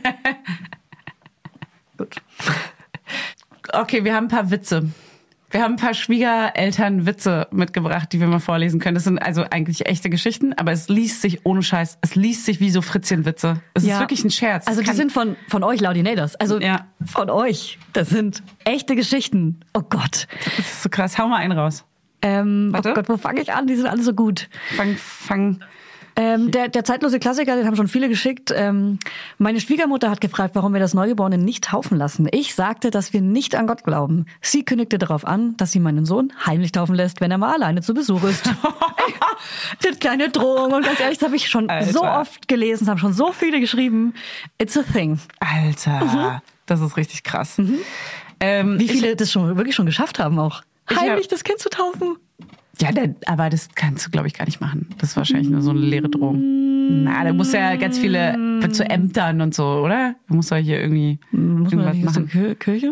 Gut. Okay, wir haben ein paar Witze. Wir haben ein paar Schwiegereltern-Witze mitgebracht, die wir mal vorlesen können. Das sind also eigentlich echte Geschichten, aber es liest sich ohne Scheiß. Es liest sich wie so Fritzchen-Witze. Es ist wirklich ein Scherz. Also die sind von euch Laudinators. Also Ja. von euch. Das sind echte Geschichten. Oh Gott. Das ist so krass. Hau mal einen raus. Oh Warte. Gott, wo fange ich an? Die sind alle so gut. Fang. Der zeitlose Klassiker, den haben schon viele geschickt. Meine Schwiegermutter hat gefragt, warum wir das Neugeborene nicht taufen lassen. Ich sagte, dass wir nicht an Gott glauben. Sie kündigte darauf an, dass sie meinen Sohn heimlich taufen lässt, wenn er mal alleine zu Besuch ist. Das kleine Drohung. Und ganz ehrlich, das habe ich schon Alter. so oft gelesen, haben schon so viele geschrieben. It's a thing. Alter, das ist richtig krass. Wie viele das wirklich schon geschafft haben auch. Ich Heimlich hab- das Kind zu taufen. Ja, aber das kannst du, glaube ich, gar nicht machen. Das ist wahrscheinlich nur so eine leere Drohung. Na, da musst du ja ganz viele zu Ämtern und so, oder? Du musst ja hier irgendwie Muss man irgendwas nicht aus machen. der Kirche?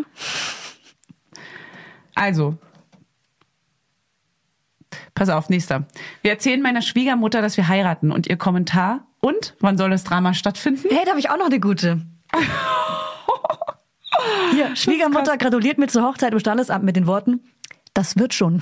Also, pass auf, nächster. Wir erzählen meiner Schwiegermutter, dass wir heiraten und ihr Kommentar. Und? Wann soll das Drama stattfinden? Hey, da habe ich auch noch eine gute. Hier, Schwiegermutter gratuliert mir zur Hochzeit im Standesamt mit den Worten, das wird schon.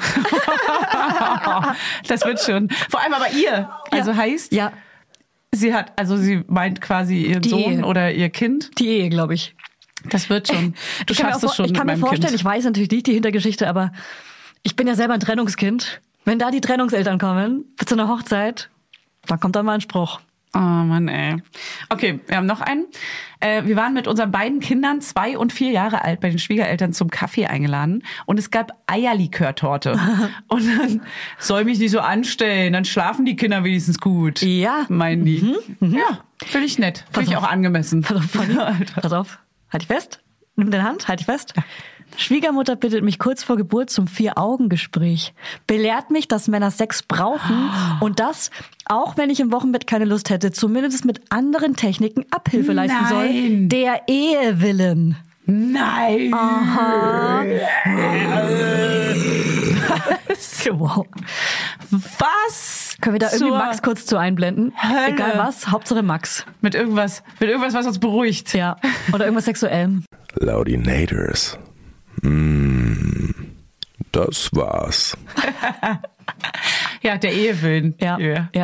Das wird schon. Vor allem aber ihr. Also heißt, Ja, sie meint quasi ihren Die Sohn Ehe. oder ihr Kind. die Ehe, glaube ich. Das wird schon. Du Ich kann mir schaffst auch es schon ich kann mit mir meinem vorstellen, Kind. ich weiß natürlich nicht die Hintergeschichte, aber ich bin ja selber ein Trennungskind. Wenn da die Trennungseltern kommen, zu einer Hochzeit, dann kommt dann mal ein Spruch. Oh Mann, ey. Okay, wir haben noch einen. Wir waren mit unseren beiden Kindern 2 und 4 Jahre alt bei den Schwiegereltern zum Kaffee eingeladen und es gab Eierlikörtorte. Und dann soll mich nicht so anstellen, dann schlafen die Kinder wenigstens gut. Ja. Meinen die. Ja, finde ich nett. Finde ich auch angemessen. Pass auf, halt dich fest. Nimm deine Hand, halt dich fest. Schwiegermutter bittet mich kurz vor Geburt zum 4-Augen-Gespräch. Belehrt mich, dass Männer Sex brauchen und das, auch wenn ich im Wochenbett keine Lust hätte, zumindest mit anderen Techniken Abhilfe leisten soll. Der Ehe willen. Nein! Aha. Wow. Was? Können wir da irgendwie Max kurz zu einblenden? Hölle. Egal was, Hauptsache Max. Mit irgendwas, was uns beruhigt. Ja. Oder irgendwas Sexuellem. Laudinators. Das war's. Ja, der Ehewillen. Ja.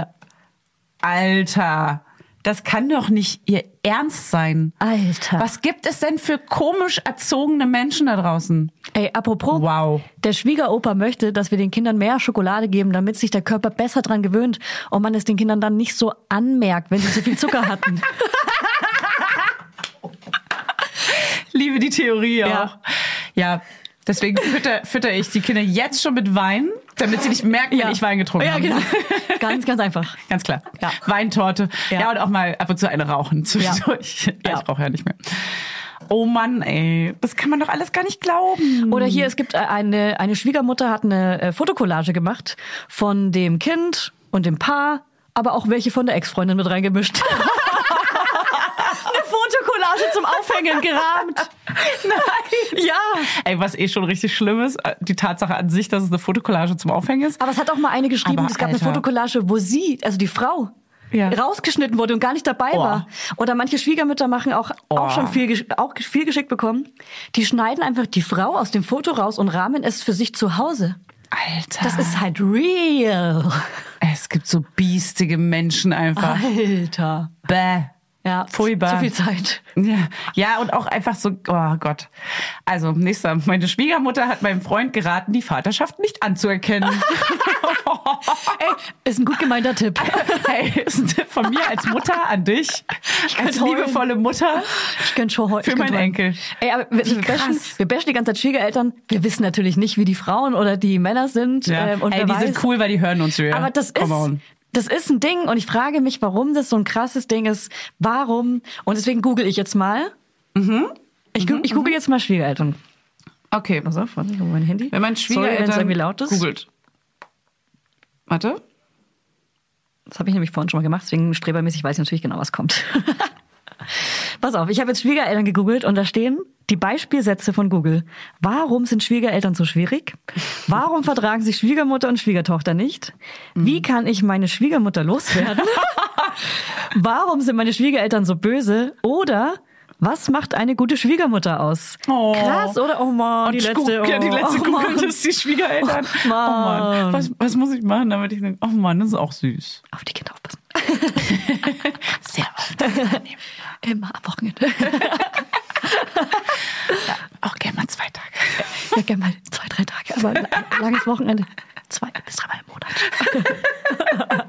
Alter, das kann doch nicht Ihr Ernst sein. Alter. Was gibt es denn für komisch erzogene Menschen da draußen? Ey, apropos, Wow. Der Schwiegeropa möchte, dass wir den Kindern mehr Schokolade geben, damit sich der Körper besser dran gewöhnt und man es den Kindern dann nicht so anmerkt, wenn sie zu viel Zucker hatten. Liebe die Theorie Ja. auch. Ja, deswegen fütter ich die Kinder jetzt schon mit Wein, damit sie nicht merken, wenn ich Wein getrunken habe. Ja, genau. Ganz, ganz einfach. Ganz klar. Ja. Weintorte. Ja. Ja, und auch mal ab und zu eine rauchen zwischendurch. Ja. Ich rauche ja nicht mehr. Oh Mann, ey. Das kann man doch alles gar nicht glauben. Oder hier, es gibt eine Schwiegermutter hat eine Fotokollage gemacht von dem Kind und dem Paar, aber auch welche von der Ex-Freundin mit reingemischt. Eine Fotokollage zum Aufhängen gerahmt. Nein. Ja. Ey, was schon richtig schlimm ist, die Tatsache an sich, dass es eine Fotokollage zum Aufhängen ist. Aber es hat auch mal eine geschrieben, Aber, es gab Alter. eine Fotokollage, wo sie, also die Frau, rausgeschnitten wurde und gar nicht dabei war. Oder manche Schwiegermütter machen auch schon viel geschickt bekommen. Die schneiden einfach die Frau aus dem Foto raus und rahmen es für sich zu Hause. Alter. Das ist halt real. Es gibt so biestige Menschen einfach. Alter. Bäh. Ja, Furchtbar. Zu viel Zeit. Ja, und auch einfach so, oh Gott. Also, nächster. Meine Schwiegermutter hat meinem Freund geraten, die Vaterschaft nicht anzuerkennen. Ey, ist ein gut gemeinter Tipp. Hey, ist ein Tipp von mir als Mutter an dich. Als liebevolle Mutter Ich könnte schon heute. für meinen Enkel. Ey, aber wir bashen die ganze Zeit Schwiegereltern. Wir wissen natürlich nicht, wie die Frauen oder die Männer sind. Ja. Und Hey, wer die weiß. sind cool, weil die hören uns höher. Aber das ist ein Ding und ich frage mich, warum das so ein krasses Ding ist. Warum? Und deswegen google ich jetzt mal. Ich google jetzt mal Schwiegereltern. Okay. Pass auf, warte, mein Handy. Wenn mein Sorry, wenn es Schwiegereltern irgendwie laut ist. googelt. Warte. Das habe ich nämlich vorhin schon mal gemacht, deswegen strebermäßig weiß ich natürlich genau, was kommt. Pass auf, ich habe jetzt Schwiegereltern gegoogelt und da stehen die Beispielsätze von Google. Warum sind Schwiegereltern so schwierig? Warum vertragen sich Schwiegermutter und Schwiegertochter nicht? Wie kann ich meine Schwiegermutter loswerden? Warum sind meine Schwiegereltern so böse? Oder was macht eine gute Schwiegermutter aus? Oh. Krass, oder? Oh Mann, die letzte. Die letzte oh, Google Mann. ist die Schwiegereltern. Oh Mann. Oh Mann. Was muss ich machen, damit ich denke, oh Mann, das ist auch süß. Auf die Kinder aufpassen. Sehr oft. Immer am Wochenende. Ja, auch gerne mal 2 Tage. Ja, gerne mal 2-3 Tage, aber ein langes Wochenende. 2 bis 3 Mal im Monat.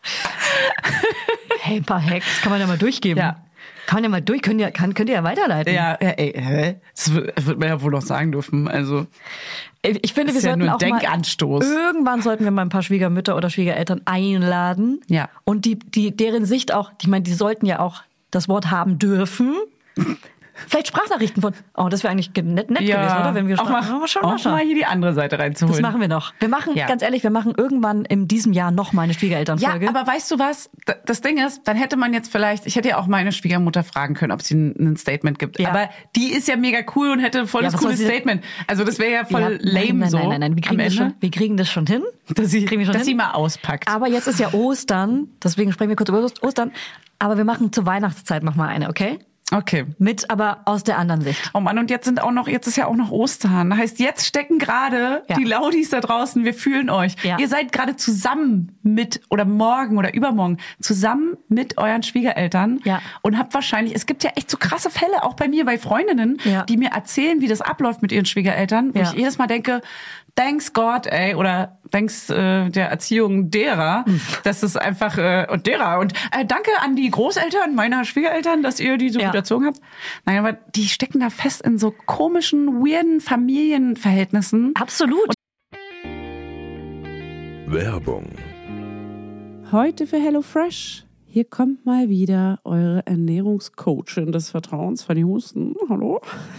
Hey, ein paar Hacks kann man ja mal durchgeben. Ja. Kann man ja mal könnt ihr ja weiterleiten. Ja, ey, das wird man ja wohl noch sagen dürfen. Also, Ich finde, wir ist ja sollten nur ein auch mal, Denkanstoß. irgendwann sollten wir mal ein paar Schwiegermütter oder Schwiegereltern einladen. Ja. Und deren Sicht auch, ich meine, die sollten ja auch das Wort haben dürfen. Vielleicht Sprachnachrichten von, das wäre eigentlich nett gewesen, oder? Wenn wir auch mal hier die andere Seite reinzuholen. Das machen wir noch. Wir machen, Ja. ganz ehrlich, wir machen irgendwann in diesem Jahr noch mal eine Schwiegerelternfolge. Ja, aber weißt du was? Das Ding ist, dann hätte man jetzt vielleicht, ich hätte ja auch meine Schwiegermutter fragen können, ob sie ein Statement gibt. Ja. Aber die ist ja mega cool und hätte ein volles Ja, was cooles soll sie- Statement. Also das wäre ja voll lame nein, so. Nein, wir kriegen das schon hin. Dass sie, Kriegen wir schon dass hin. sie mal auspackt. Aber jetzt ist ja Ostern, deswegen sprechen wir kurz über Ostern. Aber wir machen zur Weihnachtszeit noch mal eine, okay? Okay. Mit, aber aus der anderen Sicht. Oh Mann, und jetzt ist ja auch noch Ostern. Das heißt, jetzt stecken gerade Ja. die Laudis da draußen, wir fühlen euch. Ja. Ihr seid gerade zusammen oder morgen oder übermorgen, zusammen mit euren Schwiegereltern. Ja. Und habt wahrscheinlich, es gibt ja echt so krasse Fälle, auch bei mir, bei Freundinnen, Ja. die mir erzählen, wie das abläuft mit ihren Schwiegereltern, wo Ja. ich jedes Mal denke, thanks God, ey, oder thanks der Erziehung derer, dass es einfach, und derer, und danke an die Großeltern meiner Schwiegereltern, dass ihr die so Ja. gut erzogen habt. Nein, aber die stecken da fest in so komischen, weirden Familienverhältnissen. Absolut. Werbung. Heute für HelloFresh. Hier kommt mal wieder eure Ernährungscoachin des Vertrauens, Fanny Husten. Hallo.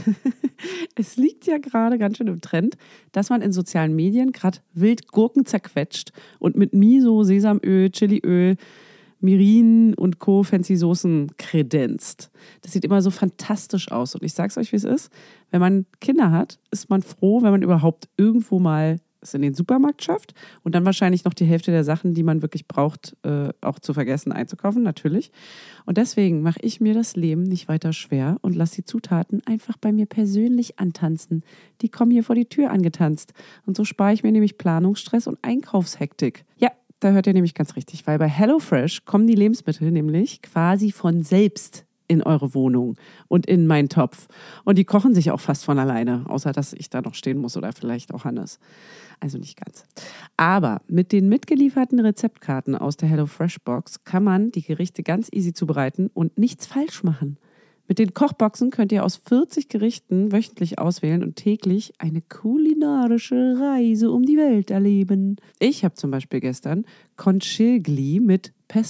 Es liegt ja gerade ganz schön im Trend, dass man in sozialen Medien gerade wild Gurken zerquetscht und mit Miso, Sesamöl, Chiliöl, Mirin und Co. fancy Soßen kredenzt. Das sieht immer so fantastisch aus. Und ich sag's euch, wie es ist. Wenn man Kinder hat, ist man froh, wenn man überhaupt irgendwo mal es in den Supermarkt schafft und dann wahrscheinlich noch die Hälfte der Sachen, die man wirklich braucht, auch zu vergessen einzukaufen, natürlich. Und deswegen mache ich mir das Leben nicht weiter schwer und lasse die Zutaten einfach bei mir persönlich antanzen. Die kommen hier vor die Tür angetanzt. Und so spare ich mir nämlich Planungsstress und Einkaufshektik. Ja, da hört ihr nämlich ganz richtig, weil bei HelloFresh kommen die Lebensmittel nämlich quasi von selbst in eure Wohnung und in meinen Topf. Und die kochen sich auch fast von alleine, außer dass ich da noch stehen muss oder vielleicht auch Hannes. Also nicht ganz. Aber mit den mitgelieferten Rezeptkarten aus der HelloFresh-Box kann man die Gerichte ganz easy zubereiten und nichts falsch machen. Mit den Kochboxen könnt ihr aus 40 Gerichten wöchentlich auswählen und täglich eine kulinarische Reise um die Welt erleben. Ich habe zum Beispiel gestern Conchigli mit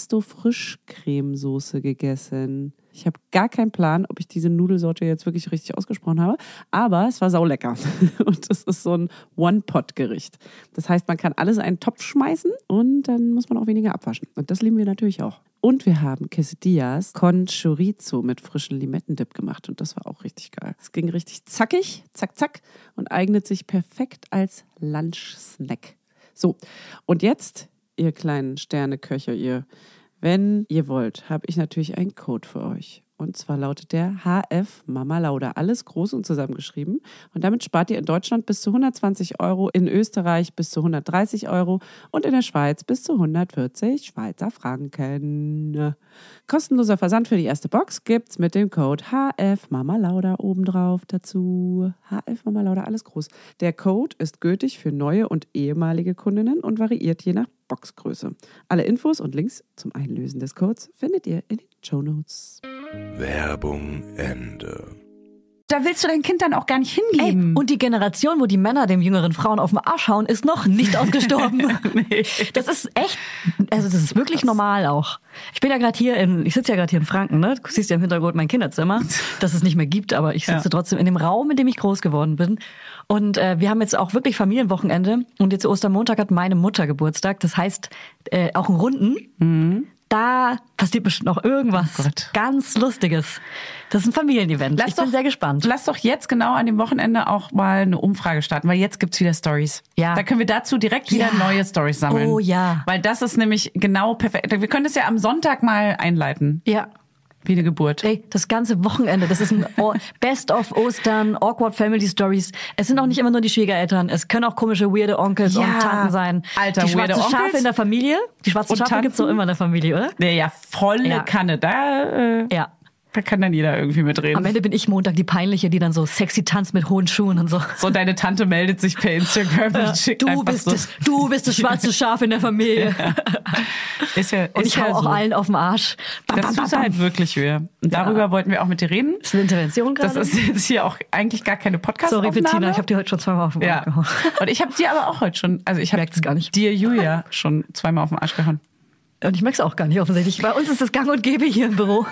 Pesto-Frischcremesoße gegessen. Ich habe gar keinen Plan, ob ich diese Nudelsorte jetzt wirklich richtig ausgesprochen habe, aber es war saulecker. Und es ist so ein One-Pot-Gericht. Das heißt, man kann alles in einen Topf schmeißen und dann muss man auch weniger abwaschen. Und das lieben wir natürlich auch. Und wir haben Quesadillas con Chorizo mit frischen Limettendip gemacht und das war auch richtig geil. Es ging richtig zackig, zack, zack und eignet sich perfekt als Lunch-Snack. So, und jetzt, ihr kleinen Sterneköcher, ihr, wenn ihr wollt, habe ich natürlich einen Code für euch. Und zwar lautet der HF Mama Lauda. Alles groß und zusammengeschrieben. Und damit spart ihr in Deutschland bis zu 120 €, in Österreich bis zu 130 € und in der Schweiz bis zu 140 Schweizer Franken. Kostenloser Versand für die erste Box gibt's mit dem Code HF Mama Lauda obendrauf dazu. HF Mama Lauda, alles groß. Der Code ist gültig für neue und ehemalige Kundinnen und variiert je nach Boxgröße. Alle Infos und Links zum Einlösen des Codes findet ihr in den Shownotes. Werbung Ende. Da willst du dein Kind dann auch gar nicht hingeben. Ey, und die Generation, wo die Männer den jüngeren Frauen auf den Arsch hauen, ist noch nicht ausgestorben. Nee. Das ist echt, also das ist wirklich normal auch. Ich bin ja gerade hier ich sitze ja gerade hier in Franken, ne? Du siehst ja im Hintergrund mein Kinderzimmer, das es nicht mehr gibt, aber ich sitze trotzdem in dem Raum, in dem ich groß geworden bin. Und wir haben jetzt auch wirklich Familienwochenende und jetzt Ostermontag hat meine Mutter Geburtstag. Das heißt, auch einen Runden. Mhm. Da passiert bestimmt noch irgendwas ganz Lustiges. Das ist ein Familienevent. Ich bin sehr gespannt. Lass doch jetzt genau an dem Wochenende auch mal eine Umfrage starten, weil jetzt gibt's wieder Stories. Ja. Da können wir dazu direkt wieder neue Stories sammeln. Oh ja. Weil das ist nämlich genau perfekt. Wir können das ja am Sonntag mal einleiten. Ja. Wie eine Geburt. Ey, das ganze Wochenende, das ist ein Best of Ostern, Awkward Family Stories. Es sind auch nicht immer nur die Schwiegereltern, es können auch komische, weirde Onkels und Tanten sein. Alter, die schwarzen weirde Schafe Onkels in der Familie. Die schwarzen Schafe gibt's doch immer in der Familie, oder? Ja, volle Kanne. Da kann dann jeder irgendwie mitreden. Am Ende bin ich Montag die Peinliche, die dann so sexy tanzt mit hohen Schuhen und so. So, deine Tante meldet sich per Instagram und schickt du bist das schwarze Schaf in der Familie. Ja. Und ich hau auch allen auf den Arsch. Das tut halt wirklich weh. Und darüber wollten wir auch mit dir reden. Das ist eine Intervention gerade. Das ist jetzt hier auch eigentlich gar keine Podcast-Aufnahme. Sorry, Bettina, ich habe dir heute schon zweimal auf den Arsch gehauen. Und ich habe dir aber auch heute schon, also ich habe dir, Julia, schon zweimal auf den Arsch gehauen. Und ich merke es auch gar nicht offensichtlich. Bei uns ist das gang und gäbe hier im Büro.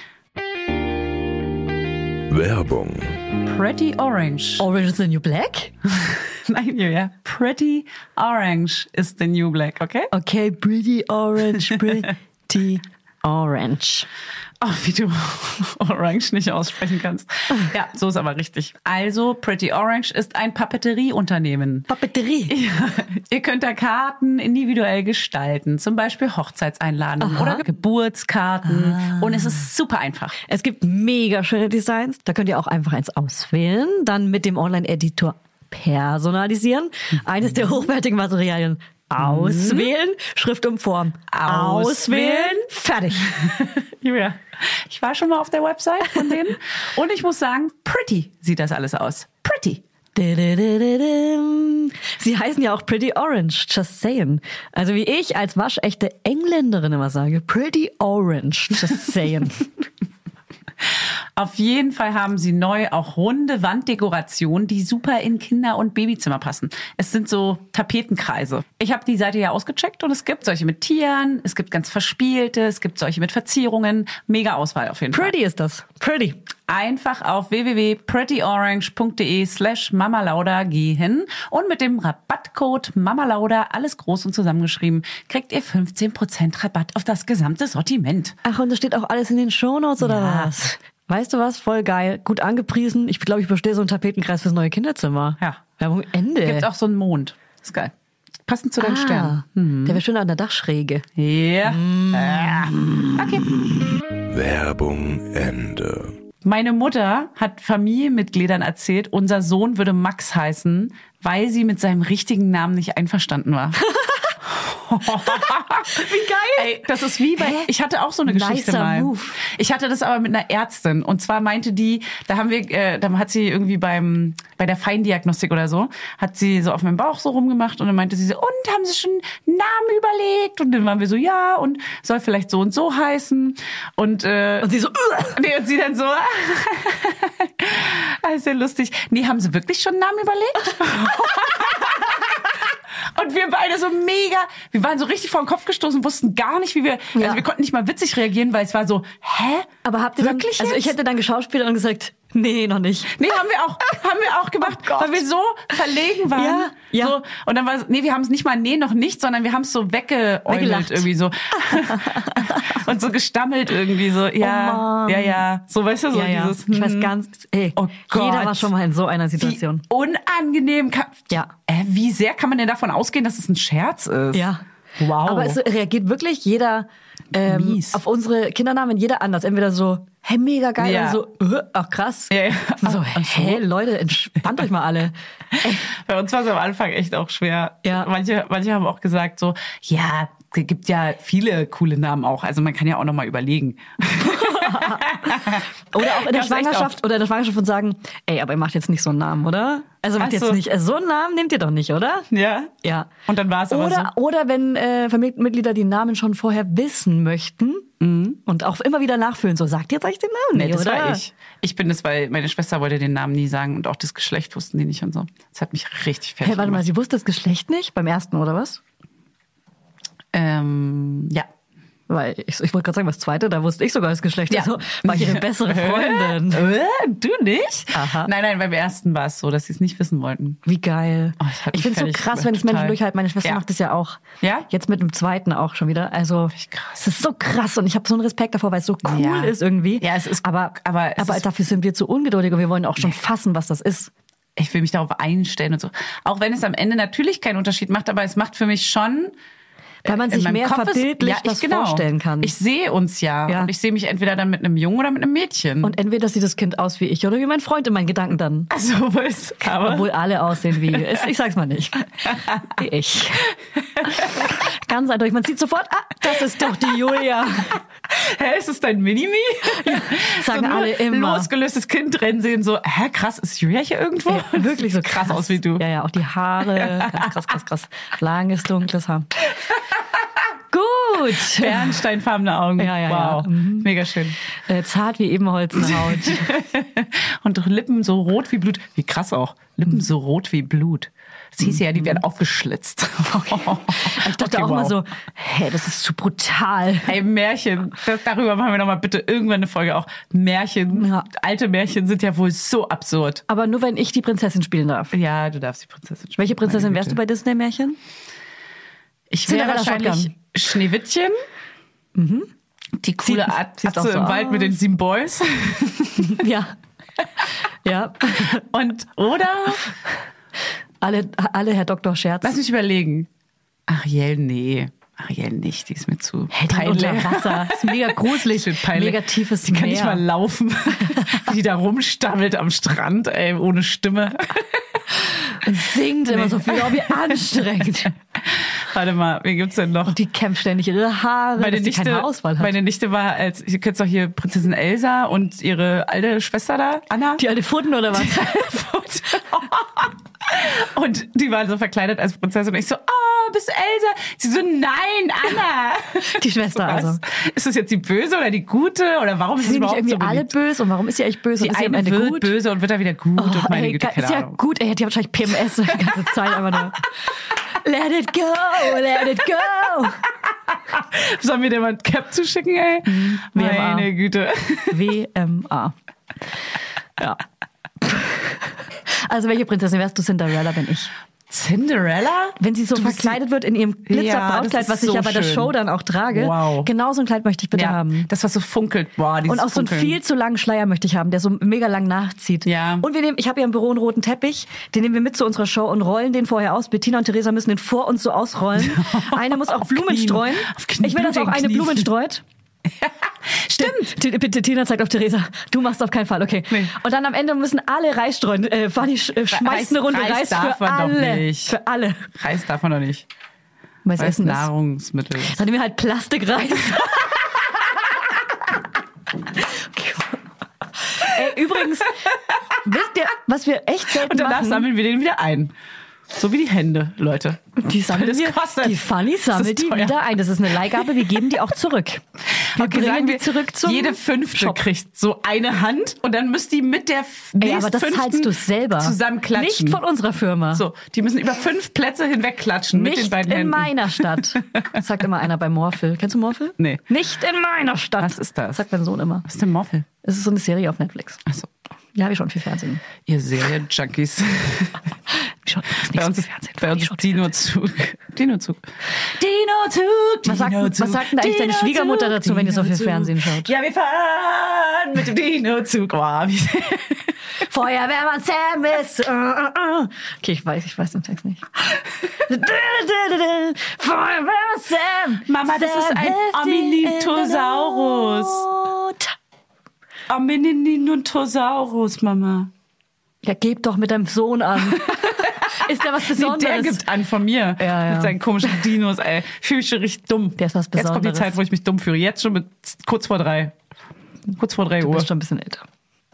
Werbung. Pretty Orange. Orange is the new black? Nein, Julia. Pretty Orange is the new black, okay? Okay, pretty orange, pretty orange. Oh, wie du Orange nicht aussprechen kannst. Ja, so ist aber richtig. Also, Pretty Orange ist ein Papeterieunternehmen. Papeterie? Ja, ihr könnt da Karten individuell gestalten. Zum Beispiel Hochzeitseinladungen oder Geburtskarten. Und es ist super einfach. Es gibt mega schöne Designs. Da könnt ihr auch einfach eins auswählen. Dann mit dem Online-Editor personalisieren. Eines der hochwertigen Materialien auswählen, Schrift und Form auswählen, fertig. Julia, ich war schon mal auf der Website von denen und ich muss sagen, pretty sieht das alles aus. Pretty. Sie heißen ja auch Pretty Orange, just saying. Also wie ich als waschechte Engländerin immer sage, Pretty Orange, just saying. Auf jeden Fall haben sie neu auch runde Wanddekorationen, die super in Kinder- und Babyzimmer passen. Es sind so Tapetenkreise. Ich habe die Seite ja ausgecheckt und es gibt solche mit Tieren, es gibt ganz verspielte, es gibt solche mit Verzierungen. Mega Auswahl auf jeden Fall. Pretty ist das. Pretty. Einfach auf www.prettyorange.de/mamalauda gehen und mit dem Rabattcode MAMALAUDA, alles groß und zusammengeschrieben, kriegt ihr 15% Rabatt auf das gesamte Sortiment. Ach, und das steht auch alles in den Shownotes oder Ja. was? Weißt du was? Voll geil. Gut angepriesen. Ich glaube, ich bestelle so einen Tapetenkreis fürs neue Kinderzimmer. Ja. Werbung Ende. Gibt's auch so einen Mond. Ist geil. Passend zu deinen Sternen. Der wäre schön an der Dachschräge. Ja. Okay. Werbung Ende. Meine Mutter hat Familienmitgliedern erzählt, unser Sohn würde Max heißen, weil sie mit seinem richtigen Namen nicht einverstanden war. Wie geil! Ey, das ist wie bei, ich hatte auch so eine Geschichte Nicer mal. Move. Ich hatte das aber mit einer Ärztin und zwar meinte die, da hat sie irgendwie bei der Feindiagnostik oder so, hat sie so auf meinem Bauch so rumgemacht und dann meinte sie so, und haben Sie schon einen Namen überlegt? Und dann waren wir so, ja, und soll vielleicht so und so heißen und sie so, nee, und sie dann so, das ist ja lustig. Nee, haben Sie wirklich schon einen Namen überlegt? Und wir beide so mega, wir waren so richtig vor den Kopf gestoßen, wussten gar nicht, wie wir, Ja. also wir konnten nicht mal witzig reagieren, weil es war so, hä? Aber habt ihr wirklich dann, also ich jetzt? hätte dann geschauspielert und gesagt, nee, noch nicht. Nee, haben wir auch gemacht, Oh Gott. weil wir so verlegen waren. Ja, ja. So, und dann war es, nee, wir haben es nicht mal, nee, noch nicht, sondern wir haben es so Weggelacht. weggelacht irgendwie so. Und so gestammelt irgendwie so, ja, Mann. ja, so, weißt du, so Ja. dieses, Ich weiß ganz, Oh Gott. jeder war schon mal in so einer wie Situation. unangenehm Ja. wie sehr kann man denn davon ausgehen, dass es ein Scherz ist? Ja. Wow. Aber es reagiert wirklich jeder Mies. auf unsere Kindernamen, jeder anders. Entweder so, hey, mega geil, Ja. oder so, ach krass. Ja. Und so, Ach so. hey, Leute, entspannt euch mal alle. Bei uns war es am Anfang echt auch schwer. Ja. Manche haben auch gesagt so, ja, es gibt ja viele coole Namen auch. Also man kann ja auch noch mal überlegen. Oder auch in der Gab's echt Schwangerschaft und sagen, ey, aber ihr macht jetzt nicht so einen Namen, oder? Also macht Ach jetzt so. nicht, so einen Namen nehmt ihr doch nicht, oder? Ja. Ja. Und dann war es aber so. Oder wenn Familienmitglieder die Namen schon vorher wissen möchten und auch immer wieder nachfühlen, so sagt jetzt euch den Namen Nee, nicht, das oder? war ich. Ich bin das, weil meine Schwester wollte den Namen nie sagen und auch das Geschlecht wussten die nicht und so. Das hat mich richtig fertig Hey, warte mal, gemacht. sie wusste das Geschlecht nicht beim ersten, oder was? Ja. Weil ich wollte gerade sagen, das zweite, da wusste ich sogar das Geschlecht. Ja. Also war ich ihre bessere Freundin. Du nicht? Aha. Nein, beim ersten war es so, dass sie es nicht wissen wollten. Wie geil. Oh, das hat Ich mich finde es so fertig krass, gemacht, wenn es Menschen total. durchhalten. Meine Schwester Ja. macht das ja auch. Ja? Jetzt mit dem zweiten auch schon wieder. Also krass. es ist so krass und ich habe so einen Respekt davor, weil es so cool Ja. ist irgendwie. Ja, es ist- aber aber es ist- dafür sind wir zu ungeduldig und wir wollen auch schon fassen, was das ist. Ich will mich darauf einstellen und so. Auch wenn es am Ende natürlich keinen Unterschied macht, aber es macht für mich schon... Weil man in sich meinem mehr Kopf verbildlich was vorstellen kann. Ich sehe uns ja. Und ich sehe mich entweder dann mit einem Jungen oder mit einem Mädchen. Und entweder sieht das Kind aus wie ich oder wie mein Freund in meinen Gedanken dann. also, aber Obwohl alle aussehen wie, ich sag's mal nicht, wie ich. Ganz eindeutig, man sieht sofort, das ist doch die Julia. hä, ist es dein Mini-Me? Sagen so alle immer. losgelöstes Kind rennen sehen, so, hä, krass, ist Julia hier irgendwo? Ja, wirklich so krass aus wie du. Ja, auch die Haare, ganz krass. Langes, dunkles Haar. Gut. Bernsteinfarbene Augen. Ja. Wow, mega schön. Zart wie Ebenholzenhaut. Und doch Lippen so rot wie Blut. Wie krass auch. Lippen so rot wie Blut. Das hieß ja, die werden aufgeschlitzt. Ich dachte Okay, auch mal wow. so, hey, das ist zu brutal. Hey, Märchen. Darüber machen wir nochmal bitte irgendwann eine Folge auch. Märchen. Ja. Alte Märchen sind ja wohl so absurd. Aber nur, wenn ich die Prinzessin spielen darf. Ja, du darfst die Prinzessin spielen. Welche Prinzessin Meine wärst du Güte. bei Disney-Märchen? Ich wäre Cinderella wahrscheinlich Shotgun. Schneewittchen. Die coole sieht auch Atze so im Wald mit den 7 Boys. Ja. Ja. Und, oder? Alle Herr Dr. Scherz. Lass mich überlegen. Ariel, nee. Ariel nicht, die ist mir zu Hey, die unter Wasser. Das ist mega gruselig. Das wird peinlich. Mega tiefes Die kann nicht Meer. mal laufen. Wie die da rumstammelt am Strand, ey, ohne Stimme. Und singt immer so viel. Oh, wie anstrengend. Warte mal, wen gibt's denn noch? Die kämpft ständig ihre Haare, Meine dass die keine Auswahl hat. meine Nichte war ihr kennt doch hier Prinzessin Elsa und ihre alte Schwester da, Anna. Die alte Pfoten oder was? Und die war so verkleidet als Prinzessin und ich so, bist du Elsa? Sie so, nein, Anna. Die Schwester also. Ist das jetzt die Böse oder die Gute? Oder warum ist Sind es die nicht überhaupt irgendwie so beliebt? alle böse? Und warum ist sie eigentlich böse? Die und ist sie am eine Ende wird gut? böse und wird dann wieder gut. und meine Güte, keine ist ja Ahnung. gut. Ey, die hat wahrscheinlich PMS die ganze Zeit einfach nur. Let it go, let it go. Sollen wir dir mal ein Cap zuschicken, ey? WMA. Meine Güte. WMA. Ja. Also welche Prinzessin wärst du? Cinderella bin ich. Cinderella? Wenn sie so Du bist verkleidet wird in ihrem Ja, Glitzerbrautkleid, das was ist ich so ja bei der schön. Show dann auch trage. Wow. Genau so ein Kleid möchte ich bitte haben. Das, was so funkelt. Boah, dieses Und auch so einen Funkeln. viel zu langen Schleier möchte ich haben, der so mega lang nachzieht. Ja. Und ich habe ja im Büro einen roten Teppich, den nehmen wir mit zu unserer Show und rollen den vorher aus. Bettina und Theresa müssen den vor uns so ausrollen. Eine muss auch Blumen Knien. streuen. Auf Knien, Ich will, dass auch eine Knien. Blumen streut. Stimmt. Bitte, Tina zeigt auf Theresa. Du machst auf keinen Fall, okay. Nee. Und dann am Ende müssen alle Reis streuen. Fanny schmeißt eine Runde Reis darf für man doch alle. nicht. Für alle. Reis darf man doch nicht. Weil es Reis Essen ist. Nahrungsmittel. Dann nehmen wir halt Plastikreis. Ey, übrigens, wisst ihr, was wir echt selten Und danach machen? sammeln wir den wieder ein. So wie die Hände, Leute. Die sammeln Das wir, kostet. die Fanny Das sammelt ist die teuer. wieder ein. Das ist eine Leihgabe, wir geben die auch zurück. Wir Okay, bringen sagen die wir, zurück zum jede Fünfte Shop. kriegt so eine Hand und dann müsst die mit der Ey, aber das nächstfünften zahlst du selber. zusammenklatschen. Nicht von unserer Firma. So, die müssen über 5 Plätze hinweg klatschen mit den Nicht beiden in Händen. meiner Stadt. Sagt immer einer bei Morphel. Kennst du Morphel? Nee. Nicht in meiner Stadt. Was ist das? Sagt mein Sohn immer. Was ist denn Morphel? Es ist so eine Serie auf Netflix. Achso, Ja, habe ich schon viel Fernsehen. ihr Serien-Junkies. Schon Bei uns ist Dino-Zug. Dino-Zug. Was sagt denn eigentlich deine Schwiegermutter dazu, wenn ihr so viel Fernsehen schaut? Ja, wir fahren mit dem Dino-Zug. Oh, Feuerwehrmann Sam ist. Okay, ich weiß den Text nicht. Feuerwehrmann Sam. Mama, das ist ein Hominitosaurus. Hominitosaurus, Mama. Ja, geb doch mit deinem Sohn an. Ist der was Nee, Besonderes? der gibt an von mir. Ja. Mit seinen komischen Dinos, ey. Fühle mich schon richtig dumm. Der ist was Jetzt kommt die Besonderes. Zeit, wo ich mich dumm fühle. Jetzt schon mit kurz vor 3. Kurz vor 3 Du Uhr. bist schon ein bisschen älter.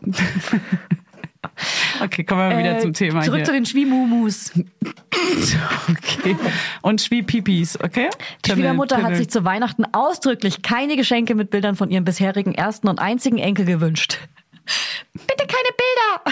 Okay, kommen wir wieder zum Thema Zurück hier. zu den Schwiemumus. Okay. Und Schwiepipis, okay? Die Schwiegermutter hat sich zu Weihnachten ausdrücklich keine Geschenke mit Bildern von ihrem bisherigen ersten und einzigen Enkel gewünscht. Bitte keine Bilder!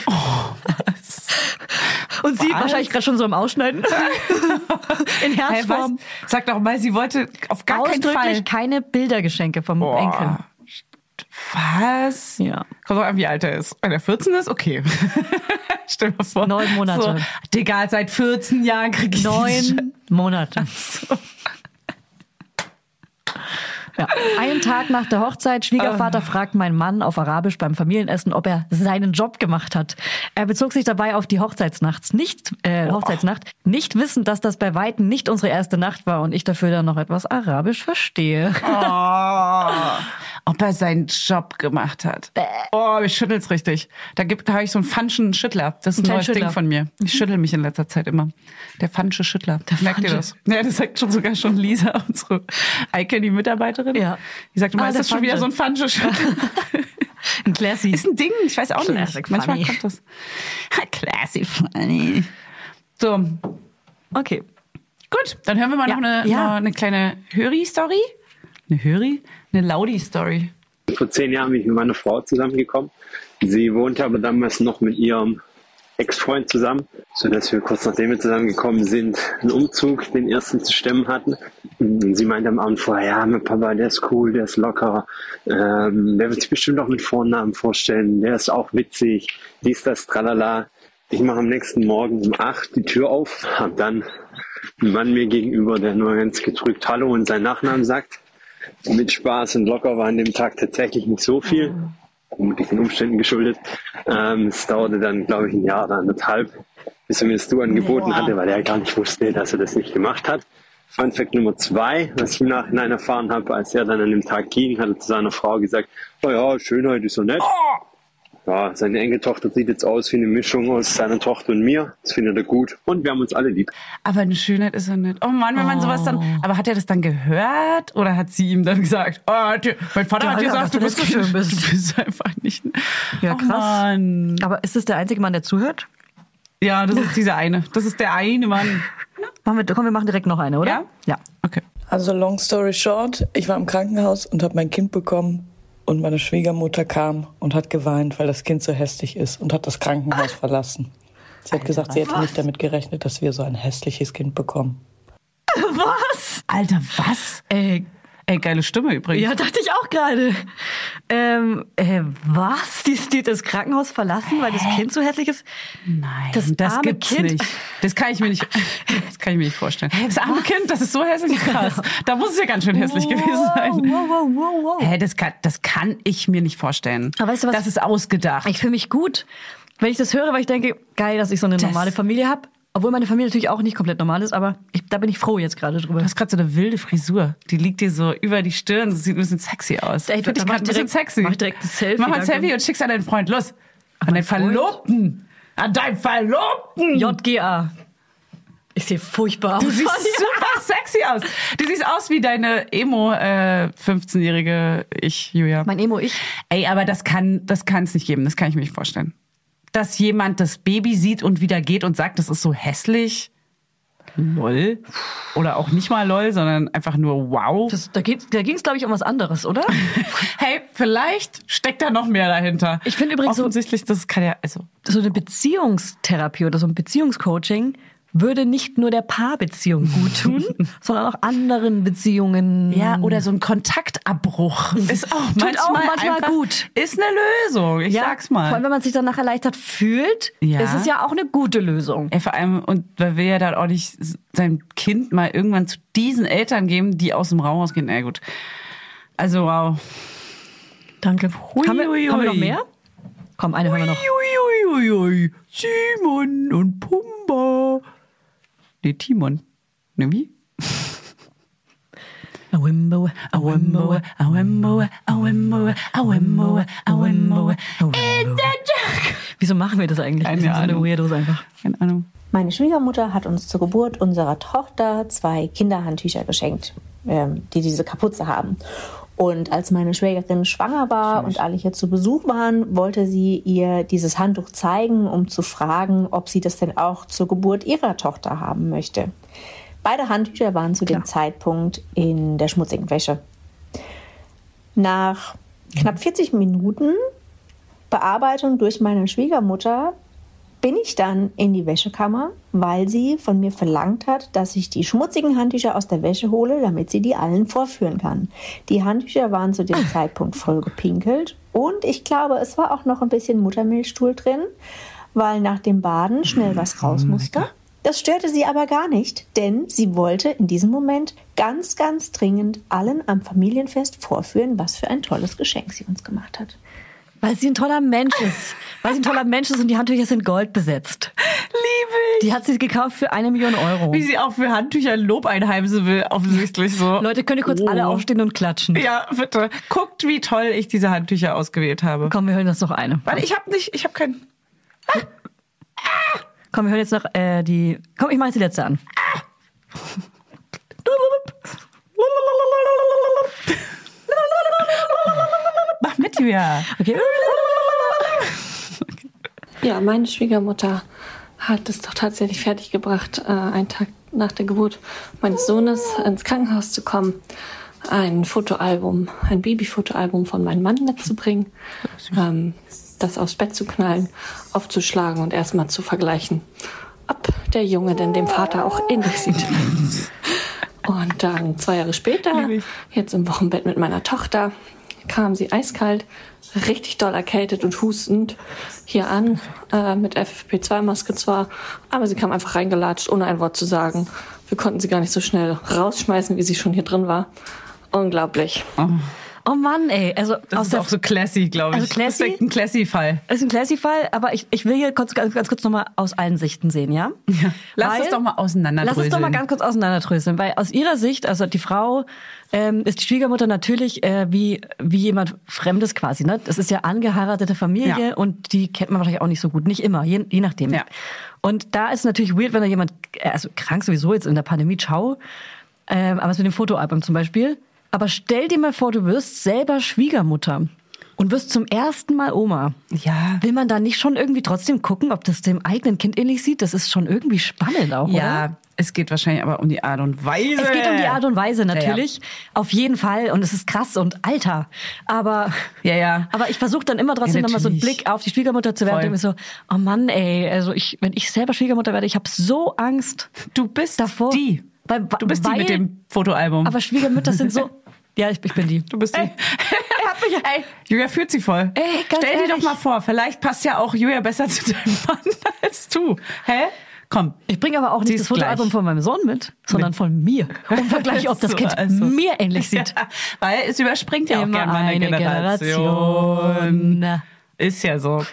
Und sie Was? wahrscheinlich gerade schon so im Ausschneiden. In Hey, Herzform. was? Sag doch mal, sie wollte auf gar keinen Fall. Ausdrücklich keine Bildergeschenke vom Enkel. Was? Ja. Kommt doch an, wie alt er ist. Wenn er 14 ist, okay. Stell dir mal vor. 9 Monate. So, Digga, seit 14 Jahren krieg ich 9 Monate. Ja. Einen Tag nach der Hochzeit, Schwiegervater fragt meinen Mann auf Arabisch beim Familienessen, ob er seinen Job gemacht hat. Er bezog sich dabei auf die Hochzeitsnacht, nicht wissend, dass das bei Weitem nicht unsere erste Nacht war und ich dafür dann noch etwas Arabisch verstehe. Ob er seinen Job gemacht hat. Oh, mich schüttelt's richtig. Da habe ich so einen Fanschen Schüttler. Das ist ein Kleinen neues Schüttler. Ding von mir. Ich schüttel mich in letzter Zeit immer. Der Fansche Schüttler. Merkt ihr das? Ja, das sagt sogar schon Lisa, unsere Icon-Mitarbeiterin. Ja. Die sagt immer, Ah, ist der das schon wieder so ein Fansche Schüttler? Ein Classy. Ist ein Ding, ich weiß auch Classic nicht. Manchmal funny. kommt das. Classy funny. So, Okay. gut. Dann hören wir mal Ja. noch Ja. eine kleine Höri-Story. Eine Laudi-Story. Vor 10 Jahren bin ich mit meiner Frau zusammengekommen. Sie wohnte aber damals noch mit ihrem Ex-Freund zusammen, sodass wir kurz nachdem wir zusammengekommen sind, einen Umzug, den ersten zu stemmen hatten. Und sie meinte am Abend vorher, ja, mein Papa, der ist cool, der ist locker, der wird sich bestimmt auch mit Vornamen vorstellen, der ist auch witzig, dies, das, tralala. Ich mache am nächsten Morgen um 8 die Tür auf, hab dann einen Mann mir gegenüber, der nur ganz gedrückt Hallo und seinen Nachnamen sagt. Mit Spaß und locker war an dem Tag tatsächlich nicht so viel, vermutlich den Umständen geschuldet. Es dauerte dann, glaube ich, ein Jahr oder 1,5, bis er mir das Du angeboten hatte, weil er gar nicht wusste, dass er das nicht gemacht hat. Fun Fact Nummer 2, was ich im Nachhinein erfahren habe, als er dann an dem Tag ging, hat er zu seiner Frau gesagt, oh ja, Schönheit ist so nett. Ja, seine Enkeltochter sieht jetzt aus wie eine Mischung aus seiner Tochter und mir. Das findet er gut. Und wir haben uns alle lieb. Aber eine Schönheit ist er nicht. Oh Mann, wenn man sowas dann... Aber hat er das dann gehört? Oder hat sie ihm dann gesagt, mein Vater hat Ja, gesagt, dass du nicht so schön bist. Du bist einfach nicht... Ja, Oh krass. Mann. Aber ist das der einzige Mann, der zuhört? Ja, das ist dieser eine. Das ist der eine Mann. wir machen direkt noch eine, oder? Ja? Ja. Okay. Also long story short, ich war im Krankenhaus und habe mein Kind bekommen und meine Schwiegermutter kam und hat geweint, weil das Kind so hässlich ist und hat das Krankenhaus verlassen. Sie hat gesagt, sie hätte nicht damit gerechnet, dass wir so ein hässliches Kind bekommen. Was? Alter, was? Ey, geile Stimme übrigens. Ja, dachte ich auch gerade. Was? Die das Krankenhaus verlassen, weil das Kind so hässlich ist? Nein, das arme gibt's Kind. nicht. Das kann ich mir nicht vorstellen. Das arme Kind, das ist so hässlich, krass. Da muss es ja ganz schön hässlich gewesen sein. Wow. Hä, das kann ich mir nicht vorstellen. Aber weißt du was? Das ist ausgedacht. Ich fühle mich gut, wenn ich das höre, weil ich denke, geil, dass ich so eine normale Familie habe. Obwohl meine Familie natürlich auch nicht komplett normal ist, aber da bin ich froh jetzt gerade drüber. Du hast gerade so eine wilde Frisur. Die liegt dir so über die Stirn. Das sieht ein bisschen sexy aus. Ey, Finde ich gerade ein bisschen sexy. Mach direkt ein Selfie. Mach mal ein Selfie und schick's an deinen Freund. Los. An deinen Verlobten. An deinen Verlobten. JGA. Ich sehe furchtbar aus. Du siehst super sexy aus. Du siehst aus wie deine Emo 15-jährige Ich, Julia. Mein Emo-Ich? Ey, aber das kann es nicht geben. Das kann ich mir nicht vorstellen. Dass jemand das Baby sieht und wieder geht und sagt, das ist so hässlich. Lol. Oder auch nicht mal lol, sondern einfach nur wow. Da ging es, glaube ich, um was anderes, oder? Hey, vielleicht steckt da noch mehr dahinter. Ich finde übrigens offensichtlich, das kann ja, also so eine Beziehungstherapie oder so ein Beziehungscoaching würde nicht nur der Paarbeziehung gut tun, sondern auch anderen Beziehungen. Ja, oder so ein Kontaktabbruch ist auch manchmal gut. Ist eine Lösung, ich sag's mal. Vor allem, wenn man sich danach erleichtert fühlt, Ja. ist es ja auch eine gute Lösung. Ey, vor allem, und weil wir ja dann auch nicht sein Kind mal irgendwann zu diesen Eltern geben, die aus dem Raum rausgehen. Na gut. Also, wow. Danke. Haben wir noch mehr? Komm, eine haben wir noch. Simon und Pumba. Nee, Timon. Ne, wie? Awimbo, awimbo, awimbo, awimbo, awimbo, awimbo, awimbo. Wieso machen wir das eigentlich? Keine Wir sind so eine Ahnung. Weirdos einfach. Keine Ahnung. Meine Schwiegermutter hat uns zur Geburt unserer Tochter 2 Kinderhandtücher geschenkt, die diese Kapuze haben. Und als meine Schwägerin schwanger war und alle hier zu Besuch waren, wollte sie ihr dieses Handtuch zeigen, um zu fragen, ob sie das denn auch zur Geburt ihrer Tochter haben möchte. Beide Handtücher waren zu dem Zeitpunkt in der schmutzigen Wäsche. Nach knapp 40 Minuten Bearbeitung durch meine Schwiegermutter bin ich dann in die Wäschekammer, weil sie von mir verlangt hat, dass ich die schmutzigen Handtücher aus der Wäsche hole, damit sie die allen vorführen kann. Die Handtücher waren zu dem Zeitpunkt voll gepinkelt und ich glaube, es war auch noch ein bisschen Muttermilchstuhl drin, weil nach dem Baden schnell was raus musste. Das störte sie aber gar nicht, denn sie wollte in diesem Moment ganz, ganz dringend allen am Familienfest vorführen, was für ein tolles Geschenk sie uns gemacht hat. Weil sie ein toller Mensch ist. Weil sie ein toller Mensch ist und die Handtücher sind Gold besetzt. Liebe ich. Die hat sie gekauft für 1 Million Euro. Wie sie auch für Handtücher Lob einheimsen will, offensichtlich so. Leute, könnt ihr kurz alle aufstehen und klatschen? Ja, bitte. Guckt, wie toll ich diese Handtücher ausgewählt habe. Komm, wir hören jetzt noch eine. Warte, ich hab keinen. Komm, wir hören jetzt noch die... Komm, ich mache jetzt die letzte an. Mach mit, Julia. Okay. Ja, meine Schwiegermutter hat es doch tatsächlich fertiggebracht, einen Tag nach der Geburt meines Sohnes ins Krankenhaus zu kommen, ein Fotoalbum, ein Babyfotoalbum von meinem Mann mitzubringen, das aufs Bett zu knallen, aufzuschlagen und erstmal zu vergleichen, ob der Junge denn dem Vater auch ähnlich sieht. Und dann 2 Jahre später, jetzt im Wochenbett mit meiner Tochter, kam sie eiskalt, richtig doll erkältet und hustend hier an, mit FFP2-Maske zwar, aber sie kam einfach reingelatscht, ohne ein Wort zu sagen. Wir konnten sie gar nicht so schnell rausschmeißen, wie sie schon hier drin war. Unglaublich. Oh Mann, ey. Also Das ist auch so classy, glaube ich. Also classy? Das ist ein Classy-Fall. Das ist ein Classy-Fall, aber ich will hier ganz kurz nochmal aus allen Sichten sehen, ja? Ja. Lass es doch mal auseinanderdröseln. Lass es doch mal ganz kurz auseinanderdröseln, weil aus ihrer Sicht, also die Frau ist die Schwiegermutter natürlich wie jemand Fremdes quasi, ne? Das ist ja angeheiratete Familie und die kennt man wahrscheinlich auch nicht so gut. Nicht immer, je nachdem. Ja. Und da ist natürlich weird, wenn da jemand, also krank sowieso jetzt in der Pandemie, ciao, aber es mit dem Fotoalbum zum Beispiel. Aber stell dir mal vor, du wirst selber Schwiegermutter. Und wirst zum ersten Mal Oma. Ja. Will man da nicht schon irgendwie trotzdem gucken, ob das dem eigenen Kind ähnlich sieht? Das ist schon irgendwie spannend auch, oder? Ja, es geht wahrscheinlich aber um die Art und Weise. Es geht um die Art und Weise, natürlich. Ja. Auf jeden Fall. Und es ist krass und Alter. Aber aber ich versuche dann immer trotzdem nochmal so einen Blick auf die Schwiegermutter zu werfen. Und so, oh Mann, ey, also wenn ich selber Schwiegermutter werde, ich habe so Angst. Du bist davor. Die mit dem Fotoalbum. Aber Schwiegermütter sind so... Ja, ich bin die. Du bist die. Ey, Julia fühlt sie voll. Stell dir doch mal vor, vielleicht passt ja auch Julia besser zu deinem Mann als du. Hä? Komm. Ich bringe aber auch nicht das Fotoalbum von meinem Sohn mit, sondern von mir. Und vergleiche, ob das Kind mir ähnlich sieht. Ja, weil es überspringt ja auch gerne mal eine Generation. Ist ja so.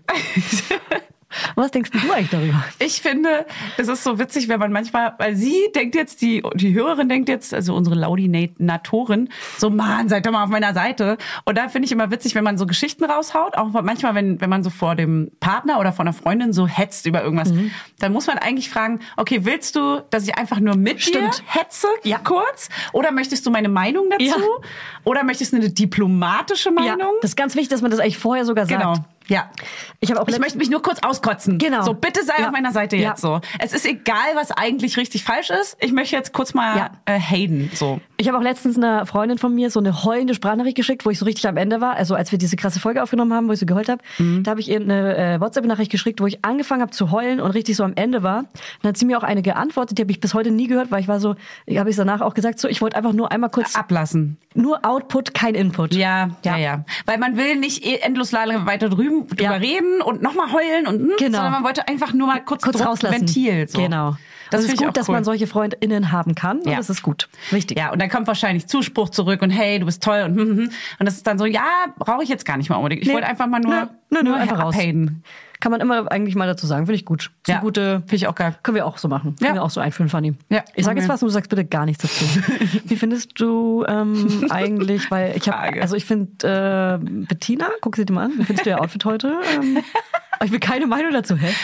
Was denkst du eigentlich darüber? Ich finde, es ist so witzig, wenn man manchmal, weil sie denkt jetzt, die Hörerin denkt jetzt, also unsere Laudinatorin, so, Mann, seid doch mal auf meiner Seite. Und da finde ich immer witzig, wenn man so Geschichten raushaut, auch manchmal, wenn man so vor dem Partner oder vor einer Freundin so hetzt über irgendwas, dann muss man eigentlich fragen, okay, willst du, dass ich einfach nur mit dir hetze, kurz? Oder möchtest du meine Meinung dazu? Ja. Oder möchtest du eine diplomatische Meinung? Ja, das ist ganz wichtig, dass man das eigentlich vorher sogar sagt. Genau. Ja. Ich möchte mich nur kurz auskotzen. Genau. So, bitte sei auf meiner Seite jetzt so. Es ist egal, was eigentlich richtig falsch ist. Ich möchte jetzt kurz mal haten. So. Ich habe auch letztens einer Freundin von mir so eine heulende Sprachnachricht geschickt, wo ich so richtig am Ende war. Also als wir diese krasse Folge aufgenommen haben, wo ich so geheult habe, da habe ich ihr eine WhatsApp-Nachricht geschickt, wo ich angefangen habe zu heulen und richtig so am Ende war. Dann hat sie mir auch eine geantwortet, die habe ich bis heute nie gehört, weil ich war so, habe ich danach auch gesagt, so, ich wollte einfach nur einmal kurz ablassen. Nur Output, kein Input. Ja. Weil man will nicht endlos lange weiter drüber reden und nochmal heulen und sondern man wollte einfach nur mal kurz rauslassen. Ventil. So. Genau. Das ist gut, dass man solche FreundInnen haben kann. Und das ist gut. Wichtig. Ja, und dann kommt wahrscheinlich Zuspruch zurück und hey, du bist toll und das ist dann so, ja, brauche ich jetzt gar nicht mal unbedingt. Ich wollte einfach mal nur einfach abhaten. Kann man immer eigentlich mal dazu sagen. Finde ich gut. Ja, finde ich auch geil. Können wir auch so machen. Können wir auch so einführen, Fanny. Ja, ich sage jetzt was und du sagst bitte gar nichts dazu. Wie findest du eigentlich, weil ich finde Bettina, guck sie dir mal an, wie findest du ihr Outfit heute? Ich will keine Meinung dazu, hä?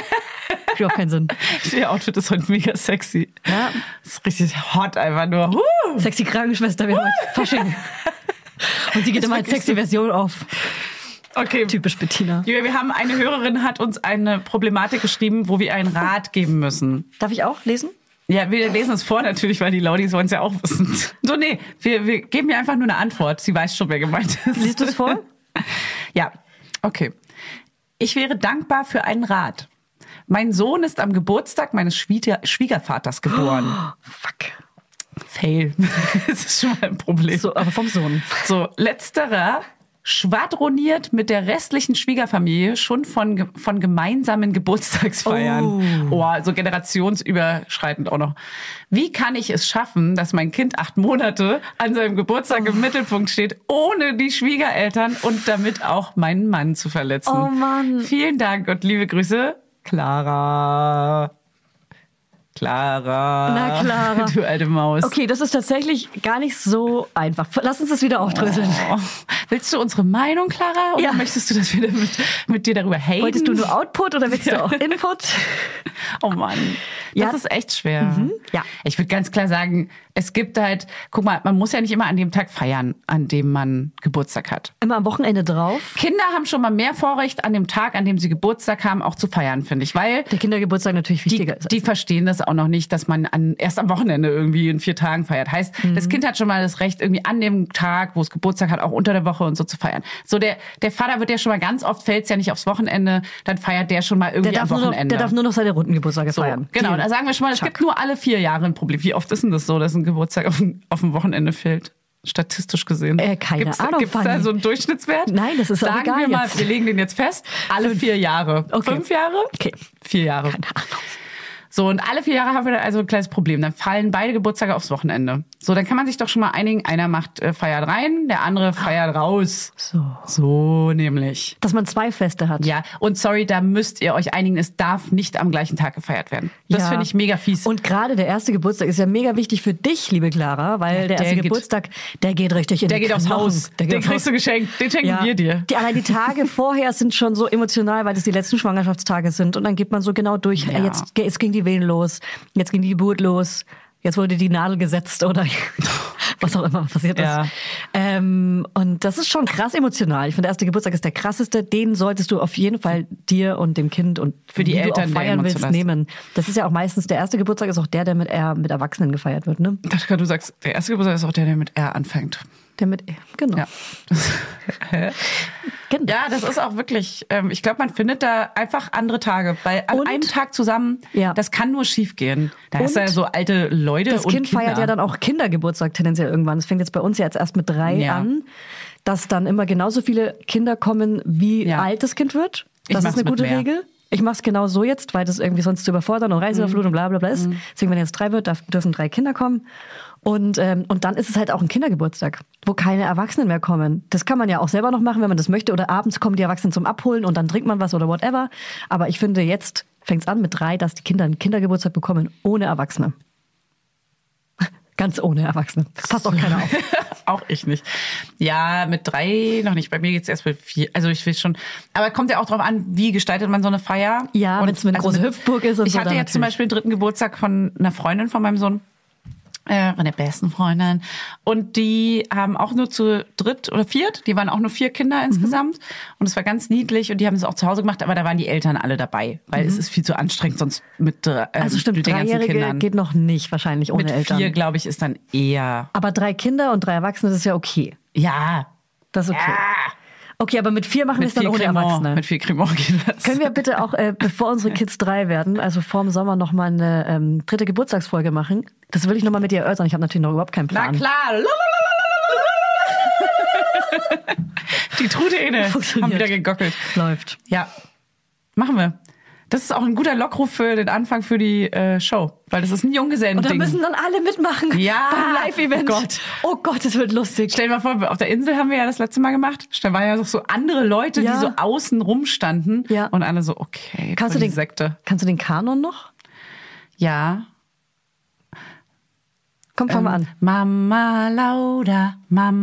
Für auch keinen Sinn. Ihr Outfit ist heute mega sexy. Ja. Das ist richtig hot einfach nur. Sexy Krankenschwester, wir haben heute Fasching. Und sie geht immer als sexy Version auf. Okay. Typisch Bettina. Julia, wir haben eine Hörerin, hat uns eine Problematik geschrieben, wo wir einen Rat geben müssen. Darf ich auch lesen? Ja, wir lesen es vor natürlich, weil die Laudis wollen es ja auch wissen. So, nee, wir geben ihr einfach nur eine Antwort. Sie weiß schon, wer gemeint ist. Liest du es vor? Ja, okay. Ich wäre dankbar für einen Rat. Mein Sohn ist am Geburtstag meines Schwiegervaters geboren. Oh, fuck. Fail. Das ist schon mal ein Problem. So, aber vom Sohn. So, letzterer schwadroniert mit der restlichen Schwiegerfamilie schon von gemeinsamen Geburtstagsfeiern. Oh, so generationsüberschreitend auch noch. Wie kann ich es schaffen, dass mein Kind 8 Monate an seinem Geburtstag im Mittelpunkt steht, ohne die Schwiegereltern und damit auch meinen Mann zu verletzen? Oh Mann. Vielen Dank und liebe Grüße, Clara. Na, Clara. Du alte Maus. Okay, das ist tatsächlich gar nicht so einfach. Lass uns das wieder aufdröseln. Oh. Willst du unsere Meinung, Clara? Oder möchtest du, dass wir mit dir darüber haten? Wolltest du nur Output oder willst du auch Input? Oh Mann, das ist echt schwer. Ja. Ich würde ganz klar sagen, es gibt halt, guck mal, man muss ja nicht immer an dem Tag feiern, an dem man Geburtstag hat. Immer am Wochenende drauf. Kinder haben schon mal mehr Vorrecht, an dem Tag, an dem sie Geburtstag haben, auch zu feiern, finde ich. Weil der Kindergeburtstag natürlich wichtiger ist. Die verstehen das auch noch nicht, dass man erst am Wochenende irgendwie in 4 Tagen feiert. Heißt, das Kind hat schon mal das Recht, irgendwie an dem Tag, wo es Geburtstag hat, auch unter der Woche und so zu feiern. So, der Vater wird ja schon mal ganz oft, fällt es ja nicht aufs Wochenende, dann feiert der schon mal irgendwie am Wochenende. Der darf nur noch seine runden Geburtstage feiern. Genau, da sagen wir schon mal, es gibt nur alle 4 Jahre ein Problem. Wie oft ist denn das so, dass ein Geburtstag auf dem Wochenende fällt? Statistisch gesehen. Keine Ahnung. Gibt es da so einen Durchschnittswert? Nein, das ist auch egal. Sagen wir mal, jetzt. wir legen den jetzt fest. Alle 4 Jahre. Okay. 5 Jahre? Okay. 4 Jahre. Keine Ahnung. So, und alle 4 Jahre haben wir da also ein kleines Problem. Dann fallen beide Geburtstage aufs Wochenende. So, dann kann man sich doch schon mal einigen. Einer macht feiert rein, der andere feiert raus. So nämlich. Dass man 2 Feste hat. Ja, und sorry, da müsst ihr euch einigen, es darf nicht am gleichen Tag gefeiert werden. Das finde ich mega fies. Und gerade der erste Geburtstag ist ja mega wichtig für dich, liebe Clara, weil der erste Geburtstag, der geht richtig in die Knochen. Der geht aufs Haus. Den kriegst du geschenkt. Den schenken wir dir. Allein die Tage vorher sind schon so emotional, weil das die letzten Schwangerschaftstage sind. Und dann geht man so genau durch. Ja. Jetzt ging die Wehen los. Jetzt ging die Geburt los. Jetzt wurde die Nadel gesetzt oder was auch immer passiert ist. Und das ist schon krass emotional. Ich finde, der erste Geburtstag ist der krasseste. Den solltest du auf jeden Fall dir und dem Kind und für die Eltern, du auch feiern willst, nehmen. Das ist ja auch meistens, der erste Geburtstag ist auch der mit Erwachsenen gefeiert wird, ne? Du sagst, der erste Geburtstag ist auch der mit R anfängt. Der mit R, genau. Ja. Ja, das ist auch wirklich, ich glaube, man findet da einfach andere Tage, weil an einem Tag zusammen, das kann nur schief gehen. Da ist ja so alte Leute das und Kind Kinder. feiert ja dann auch Kindergeburtstag tendenziell irgendwann. Das fängt jetzt bei uns ja jetzt erst mit 3 an, dass dann immer genauso viele Kinder kommen, wie alt das Kind wird. Das ist eine gute Regel. Ich mache es genau so jetzt, weil das irgendwie sonst zu überfordern und Reiseüberflutung und bla bla bla ist. Deswegen, wenn jetzt 3 wird, dürfen 3 Kinder kommen. Und dann ist es halt auch ein Kindergeburtstag, wo keine Erwachsenen mehr kommen. Das kann man ja auch selber noch machen, wenn man das möchte. Oder abends kommen die Erwachsenen zum Abholen und dann trinkt man was oder whatever. Aber ich finde, jetzt fängt es an mit 3, dass die Kinder einen Kindergeburtstag bekommen ohne Erwachsene. Ganz ohne Erwachsene. Das passt auch keiner auf. Auch ich nicht. Ja, mit 3 noch nicht. Bei mir geht's erst mit 4. Also ich will schon. Aber kommt ja auch drauf an, wie gestaltet man so eine Feier. Ja, wenn es eine große Hüpfburg ist und ich so. Ich hatte jetzt zum Beispiel den 3. Geburtstag von einer Freundin von meinem Sohn. Von der besten Freundin. Und die haben auch nur zu 3 oder 4. Die waren auch nur 4 Kinder insgesamt. Und es war ganz niedlich. Und die haben es auch zu Hause gemacht. Aber da waren die Eltern alle dabei. Weil es ist viel zu anstrengend sonst mit also stimmt, mit den ganzen Kindern. Geht noch nicht wahrscheinlich ohne mit Eltern. 4, glaube ich, ist dann eher. Aber 3 Kinder und 3 Erwachsene, das ist ja okay. Ja. Das ist okay. Ja. Okay, aber mit 4 machen wir es dann ohne Erwachsene. Mit 4 Cremant geht das. Können wir bitte auch, bevor unsere Kids 3 werden, also vor dem Sommer noch mal eine 3. Geburtstagsfolge machen? Das will ich noch mal mit dir erörtern. Ich habe natürlich noch überhaupt keinen Plan. Na klar. Die Trudene haben wieder gegockelt. Läuft. Ja, machen wir. Das ist auch ein guter Lockruf für den Anfang für die Show, weil das ist ein Junggesellen-Ding. Und da müssen dann alle mitmachen. Ja. Beim Live-Event. Oh Gott, das wird lustig. Stell dir mal vor, auf der Insel haben wir ja das letzte Mal gemacht. Da waren ja so andere Leute, die so außen rumstanden. Ja. Und alle so, okay, kannst du Sekte. Kannst du den Kanon noch? Ja. Komm, fang mal an. Mama Lauda,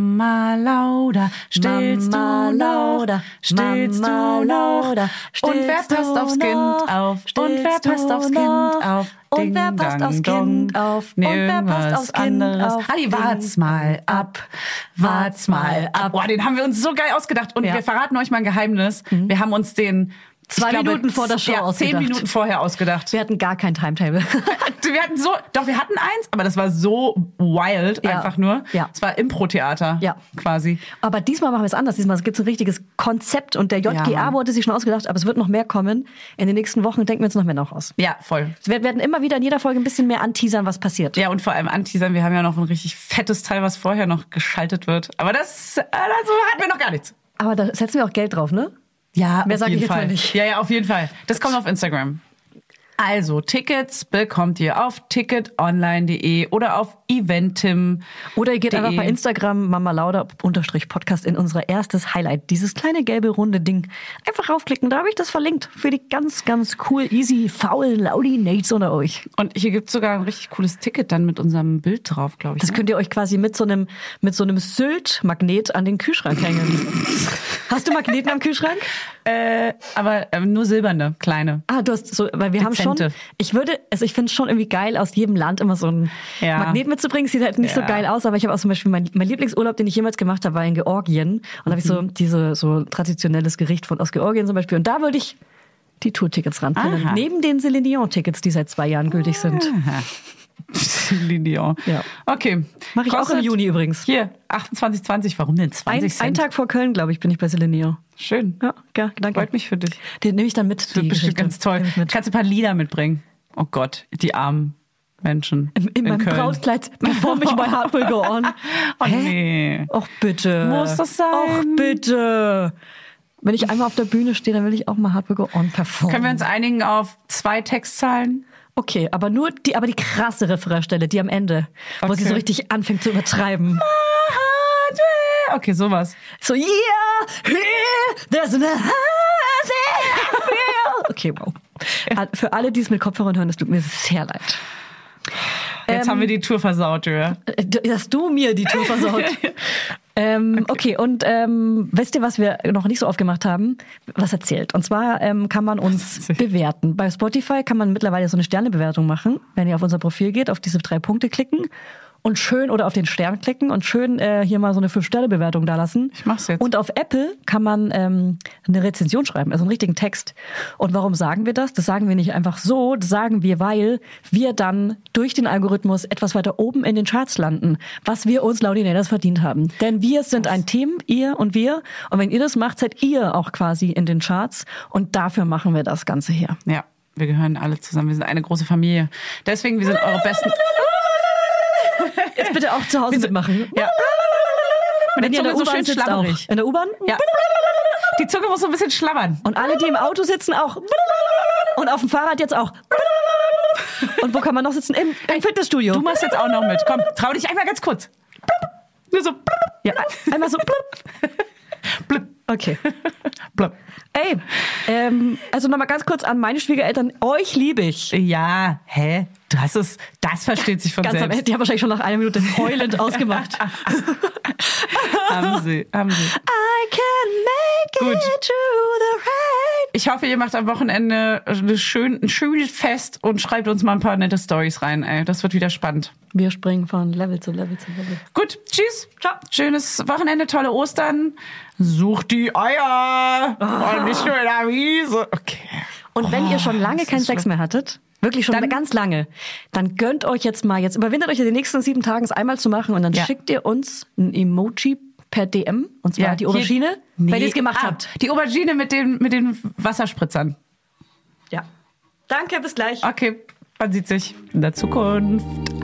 stillst Mama du noch, Lauda, stillst du noch, und wer passt aufs Kind auf, und wer passt aufs Kind auf, und wer passt aufs Kind auf, und wer passt aufs Kind auf. Halli, wart's mal ab, wart's mal ab. Boah, den haben wir uns so geil ausgedacht. Und wir verraten euch mal ein Geheimnis. Wir haben uns den 2 Minuten vor der Show ausgedacht. 10 Minuten vorher ausgedacht. Wir hatten gar kein Timetable. Wir hatten eins, aber das war so wild einfach nur. Ja. Es war Impro-Theater quasi. Aber diesmal machen wir es anders. Diesmal gibt es ein richtiges Konzept und der JGA wurde sich schon ausgedacht, aber es wird noch mehr kommen. In den nächsten Wochen denken wir uns noch mehr noch aus. Ja, voll. Wir werden immer wieder in jeder Folge ein bisschen mehr anteasern, was passiert. Ja, und vor allem anteasern. Wir haben ja noch ein richtig fettes Teil, was vorher noch geschaltet wird. Aber das hatten wir noch gar nichts. Aber da setzen wir auch Geld drauf, ne? Ja, mehr auf jeden Fall. Nicht. Ja, auf jeden Fall. Das kommt auf Instagram. Also, Tickets bekommt ihr auf ticketonline.de oder auf eventim. Oder ihr geht einfach bei Instagram mamalauda_podcast in unser erstes Highlight. Dieses kleine gelbe runde Ding. Einfach raufklicken, da habe ich das verlinkt. Für die ganz, ganz cool, easy, faulen Laudi-Nates unter euch. Und hier gibt's sogar ein richtig cooles Ticket dann mit unserem Bild drauf, glaube ich. Das könnt ihr euch quasi mit so einem Sylt-Magnet an den Kühlschrank hängen. Hast du Magneten am Kühlschrank? Aber nur silberne, kleine. Ah, du hast so, weil wir haben schon, ich finde es schon irgendwie geil, aus jedem Land immer so ein Magnet mitzubringen. Sieht halt nicht so geil aus, aber ich habe auch zum Beispiel mein Lieblingsurlaub, den ich jemals gemacht habe, war in Georgien. Und da habe ich so traditionelles Gericht aus Georgien zum Beispiel. Und da würde ich die Tourtickets ranpinnen. Neben den Celine Dion-Tickets, die seit 2 Jahren gültig sind. Celine Dion. Ja. Okay. Mache ich auch im Juni übrigens. Hier, 28,20. Warum denn 20 Cent? Ein Tag vor Köln, glaube ich, bin ich bei Celine Dion. Schön. Ja, danke. Freut mich für dich. Den nehme ich dann mit. Das wird bestimmt ganz toll. Kannst du ein paar Lieder mitbringen? Oh Gott, die armen Menschen in meinem Köln. Brautkleid perform ich bei Heart Will Go On. Oh nee. Och bitte. Muss das sein? Och bitte. Wenn ich einmal auf der Bühne stehe, dann will ich auch mal Heart Will Go On performen. Können wir uns einigen auf 2 Textzeilen? Okay, aber die krasse Refrainstelle, die am Ende, wo sie so richtig anfängt zu übertreiben. Okay, sowas. So, yeah, here, there's a Okay, wow. Für alle, die es mit Kopfhörern hören, es tut mir sehr leid. Jetzt haben wir die Tour versaut, Julia. Hast du mir die Tour versaut? Okay, und wisst ihr, was wir noch nicht so oft gemacht haben? Was erzählt. Und zwar kann man uns bewerten. Bei Spotify kann man mittlerweile so eine Sternebewertung machen, wenn ihr auf unser Profil geht, auf diese 3 Punkte klicken und schön oder auf den Stern klicken und schön hier mal so eine 5-Sterne-Bewertung da lassen. Ich mach's jetzt. Und auf Apple kann man eine Rezension schreiben, also einen richtigen Text. Und warum sagen wir das? Das sagen wir nicht einfach so, das sagen wir, weil wir dann durch den Algorithmus etwas weiter oben in den Charts landen, was wir uns Laudinators verdient haben. Denn wir sind ein Team, ihr und wir. Und wenn ihr das macht, seid ihr auch quasi in den Charts. Und dafür machen wir das Ganze hier. Ja, wir gehören alle zusammen. Wir sind eine große Familie. Deswegen, wir sind eure besten... Jetzt bitte auch zu Hause mitmachen. Ja. Wenn ihr in der so U-Bahn schön sitzt schlabberig. auch. In der U-Bahn? Ja. Die Zunge muss so ein bisschen schlabbern. Und alle, die im Auto sitzen, auch. Und auf dem Fahrrad jetzt auch. Und wo kann man noch sitzen? Im Fitnessstudio. Du machst jetzt auch noch mit. Komm, trau dich einmal ganz kurz. Nur so. Ja, einmal so. Okay. Ey, also nochmal ganz kurz an meine Schwiegereltern. Euch liebe ich. Ja, hä? Das versteht sich von ganz selbst. Am Ende, die haben wahrscheinlich schon nach einer Minute heulend ausgemacht. Haben sie. I can make it to the right. Ich hoffe, ihr macht am Wochenende ein schönes Fest und schreibt uns mal ein paar nette Storys rein. Ey, das wird wieder spannend. Wir springen von Level zu Level zu Level. Gut, tschüss. Ciao. Schönes Wochenende, tolle Ostern. Sucht die Eier. Und nicht nur in der Wiese. Okay. Und wenn ihr schon lange keinen Sex mehr hattet, wirklich schon ganz lange, dann gönnt euch jetzt überwindet euch in den nächsten 7 Tagen es einmal zu machen und dann schickt ihr uns ein Emoji per DM, und zwar die Aubergine, wenn ihr es gemacht habt. Die Aubergine mit den Wasserspritzern. Ja. Danke, bis gleich. Okay, man sieht sich in der Zukunft.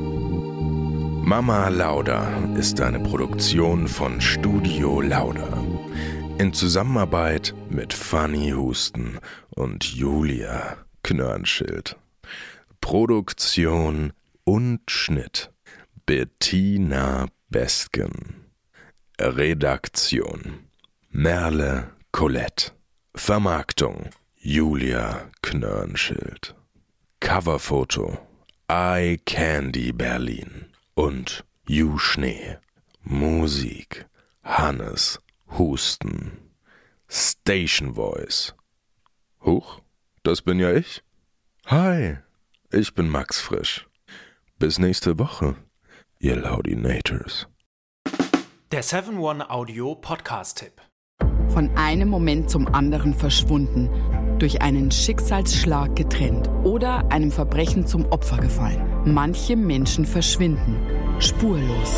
Mama Lauda ist eine Produktion von Studio Lauda. In Zusammenarbeit mit Fanny Husten und Julia Knörnschild. Produktion und Schnitt Bettina Besken. Redaktion Merle Colette. Vermarktung Julia Knörnschild. Coverfoto Eye Candy Berlin und Ju Schnee. Musik Hannes Husten. Station Voice. Huch, das bin ja ich. Hi, ich bin Max Frisch. Bis nächste Woche, ihr Laudinators. Der 7-One Audio Podcast-Tipp. Von einem Moment zum anderen verschwunden, durch einen Schicksalsschlag getrennt oder einem Verbrechen zum Opfer gefallen. Manche Menschen verschwinden spurlos.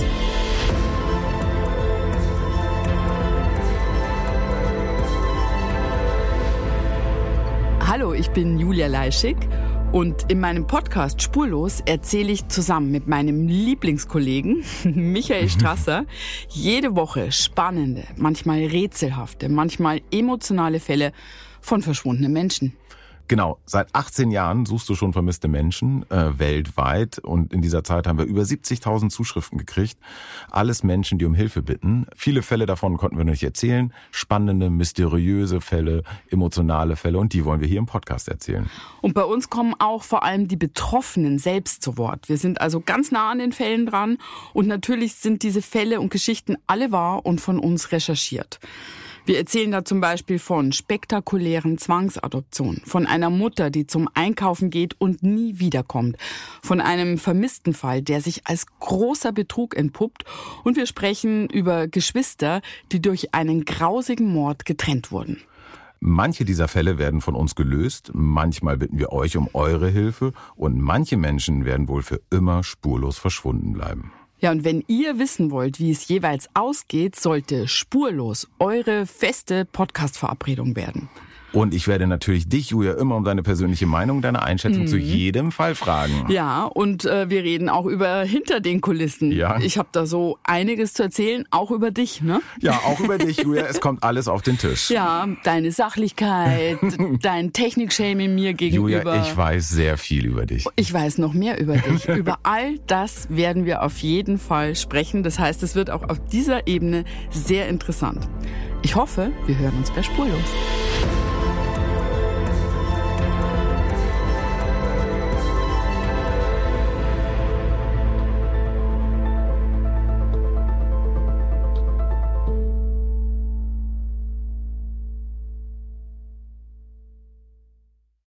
Hallo, ich bin Julia Leischig und in meinem Podcast Spurlos erzähle ich zusammen mit meinem Lieblingskollegen Michael Strasser jede Woche spannende, manchmal rätselhafte, manchmal emotionale Fälle von verschwundenen Menschen. Genau, seit 18 Jahren suchst du schon vermisste Menschen weltweit und in dieser Zeit haben wir über 70.000 Zuschriften gekriegt. Alles Menschen, die um Hilfe bitten. Viele Fälle davon konnten wir nicht erzählen. Spannende, mysteriöse Fälle, emotionale Fälle und die wollen wir hier im Podcast erzählen. Und bei uns kommen auch vor allem die Betroffenen selbst zu Wort. Wir sind also ganz nah an den Fällen dran und natürlich sind diese Fälle und Geschichten alle wahr und von uns recherchiert. Wir erzählen da zum Beispiel von spektakulären Zwangsadoptionen, von einer Mutter, die zum Einkaufen geht und nie wiederkommt, von einem vermissten Fall, der sich als großer Betrug entpuppt und wir sprechen über Geschwister, die durch einen grausigen Mord getrennt wurden. Manche dieser Fälle werden von uns gelöst, manchmal bitten wir euch um eure Hilfe und manche Menschen werden wohl für immer spurlos verschwunden bleiben. Ja, und wenn ihr wissen wollt, wie es jeweils ausgeht, sollte Spurlos eure feste Podcast-Verabredung werden. Und ich werde natürlich dich, Julia, immer um deine persönliche Meinung, deine Einschätzung zu jedem Fall fragen. Ja, und wir reden auch über hinter den Kulissen. Ja. Ich habe da so einiges zu erzählen, auch über dich, ne? Ja, auch über dich, Julia. Es kommt alles auf den Tisch. Ja, deine Sachlichkeit, dein Technik-Shaming mir gegenüber. Julia, ich weiß sehr viel über dich. Ich weiß noch mehr über dich. Über all das werden wir auf jeden Fall sprechen. Das heißt, es wird auch auf dieser Ebene sehr interessant. Ich hoffe, wir hören uns bei Spurlos.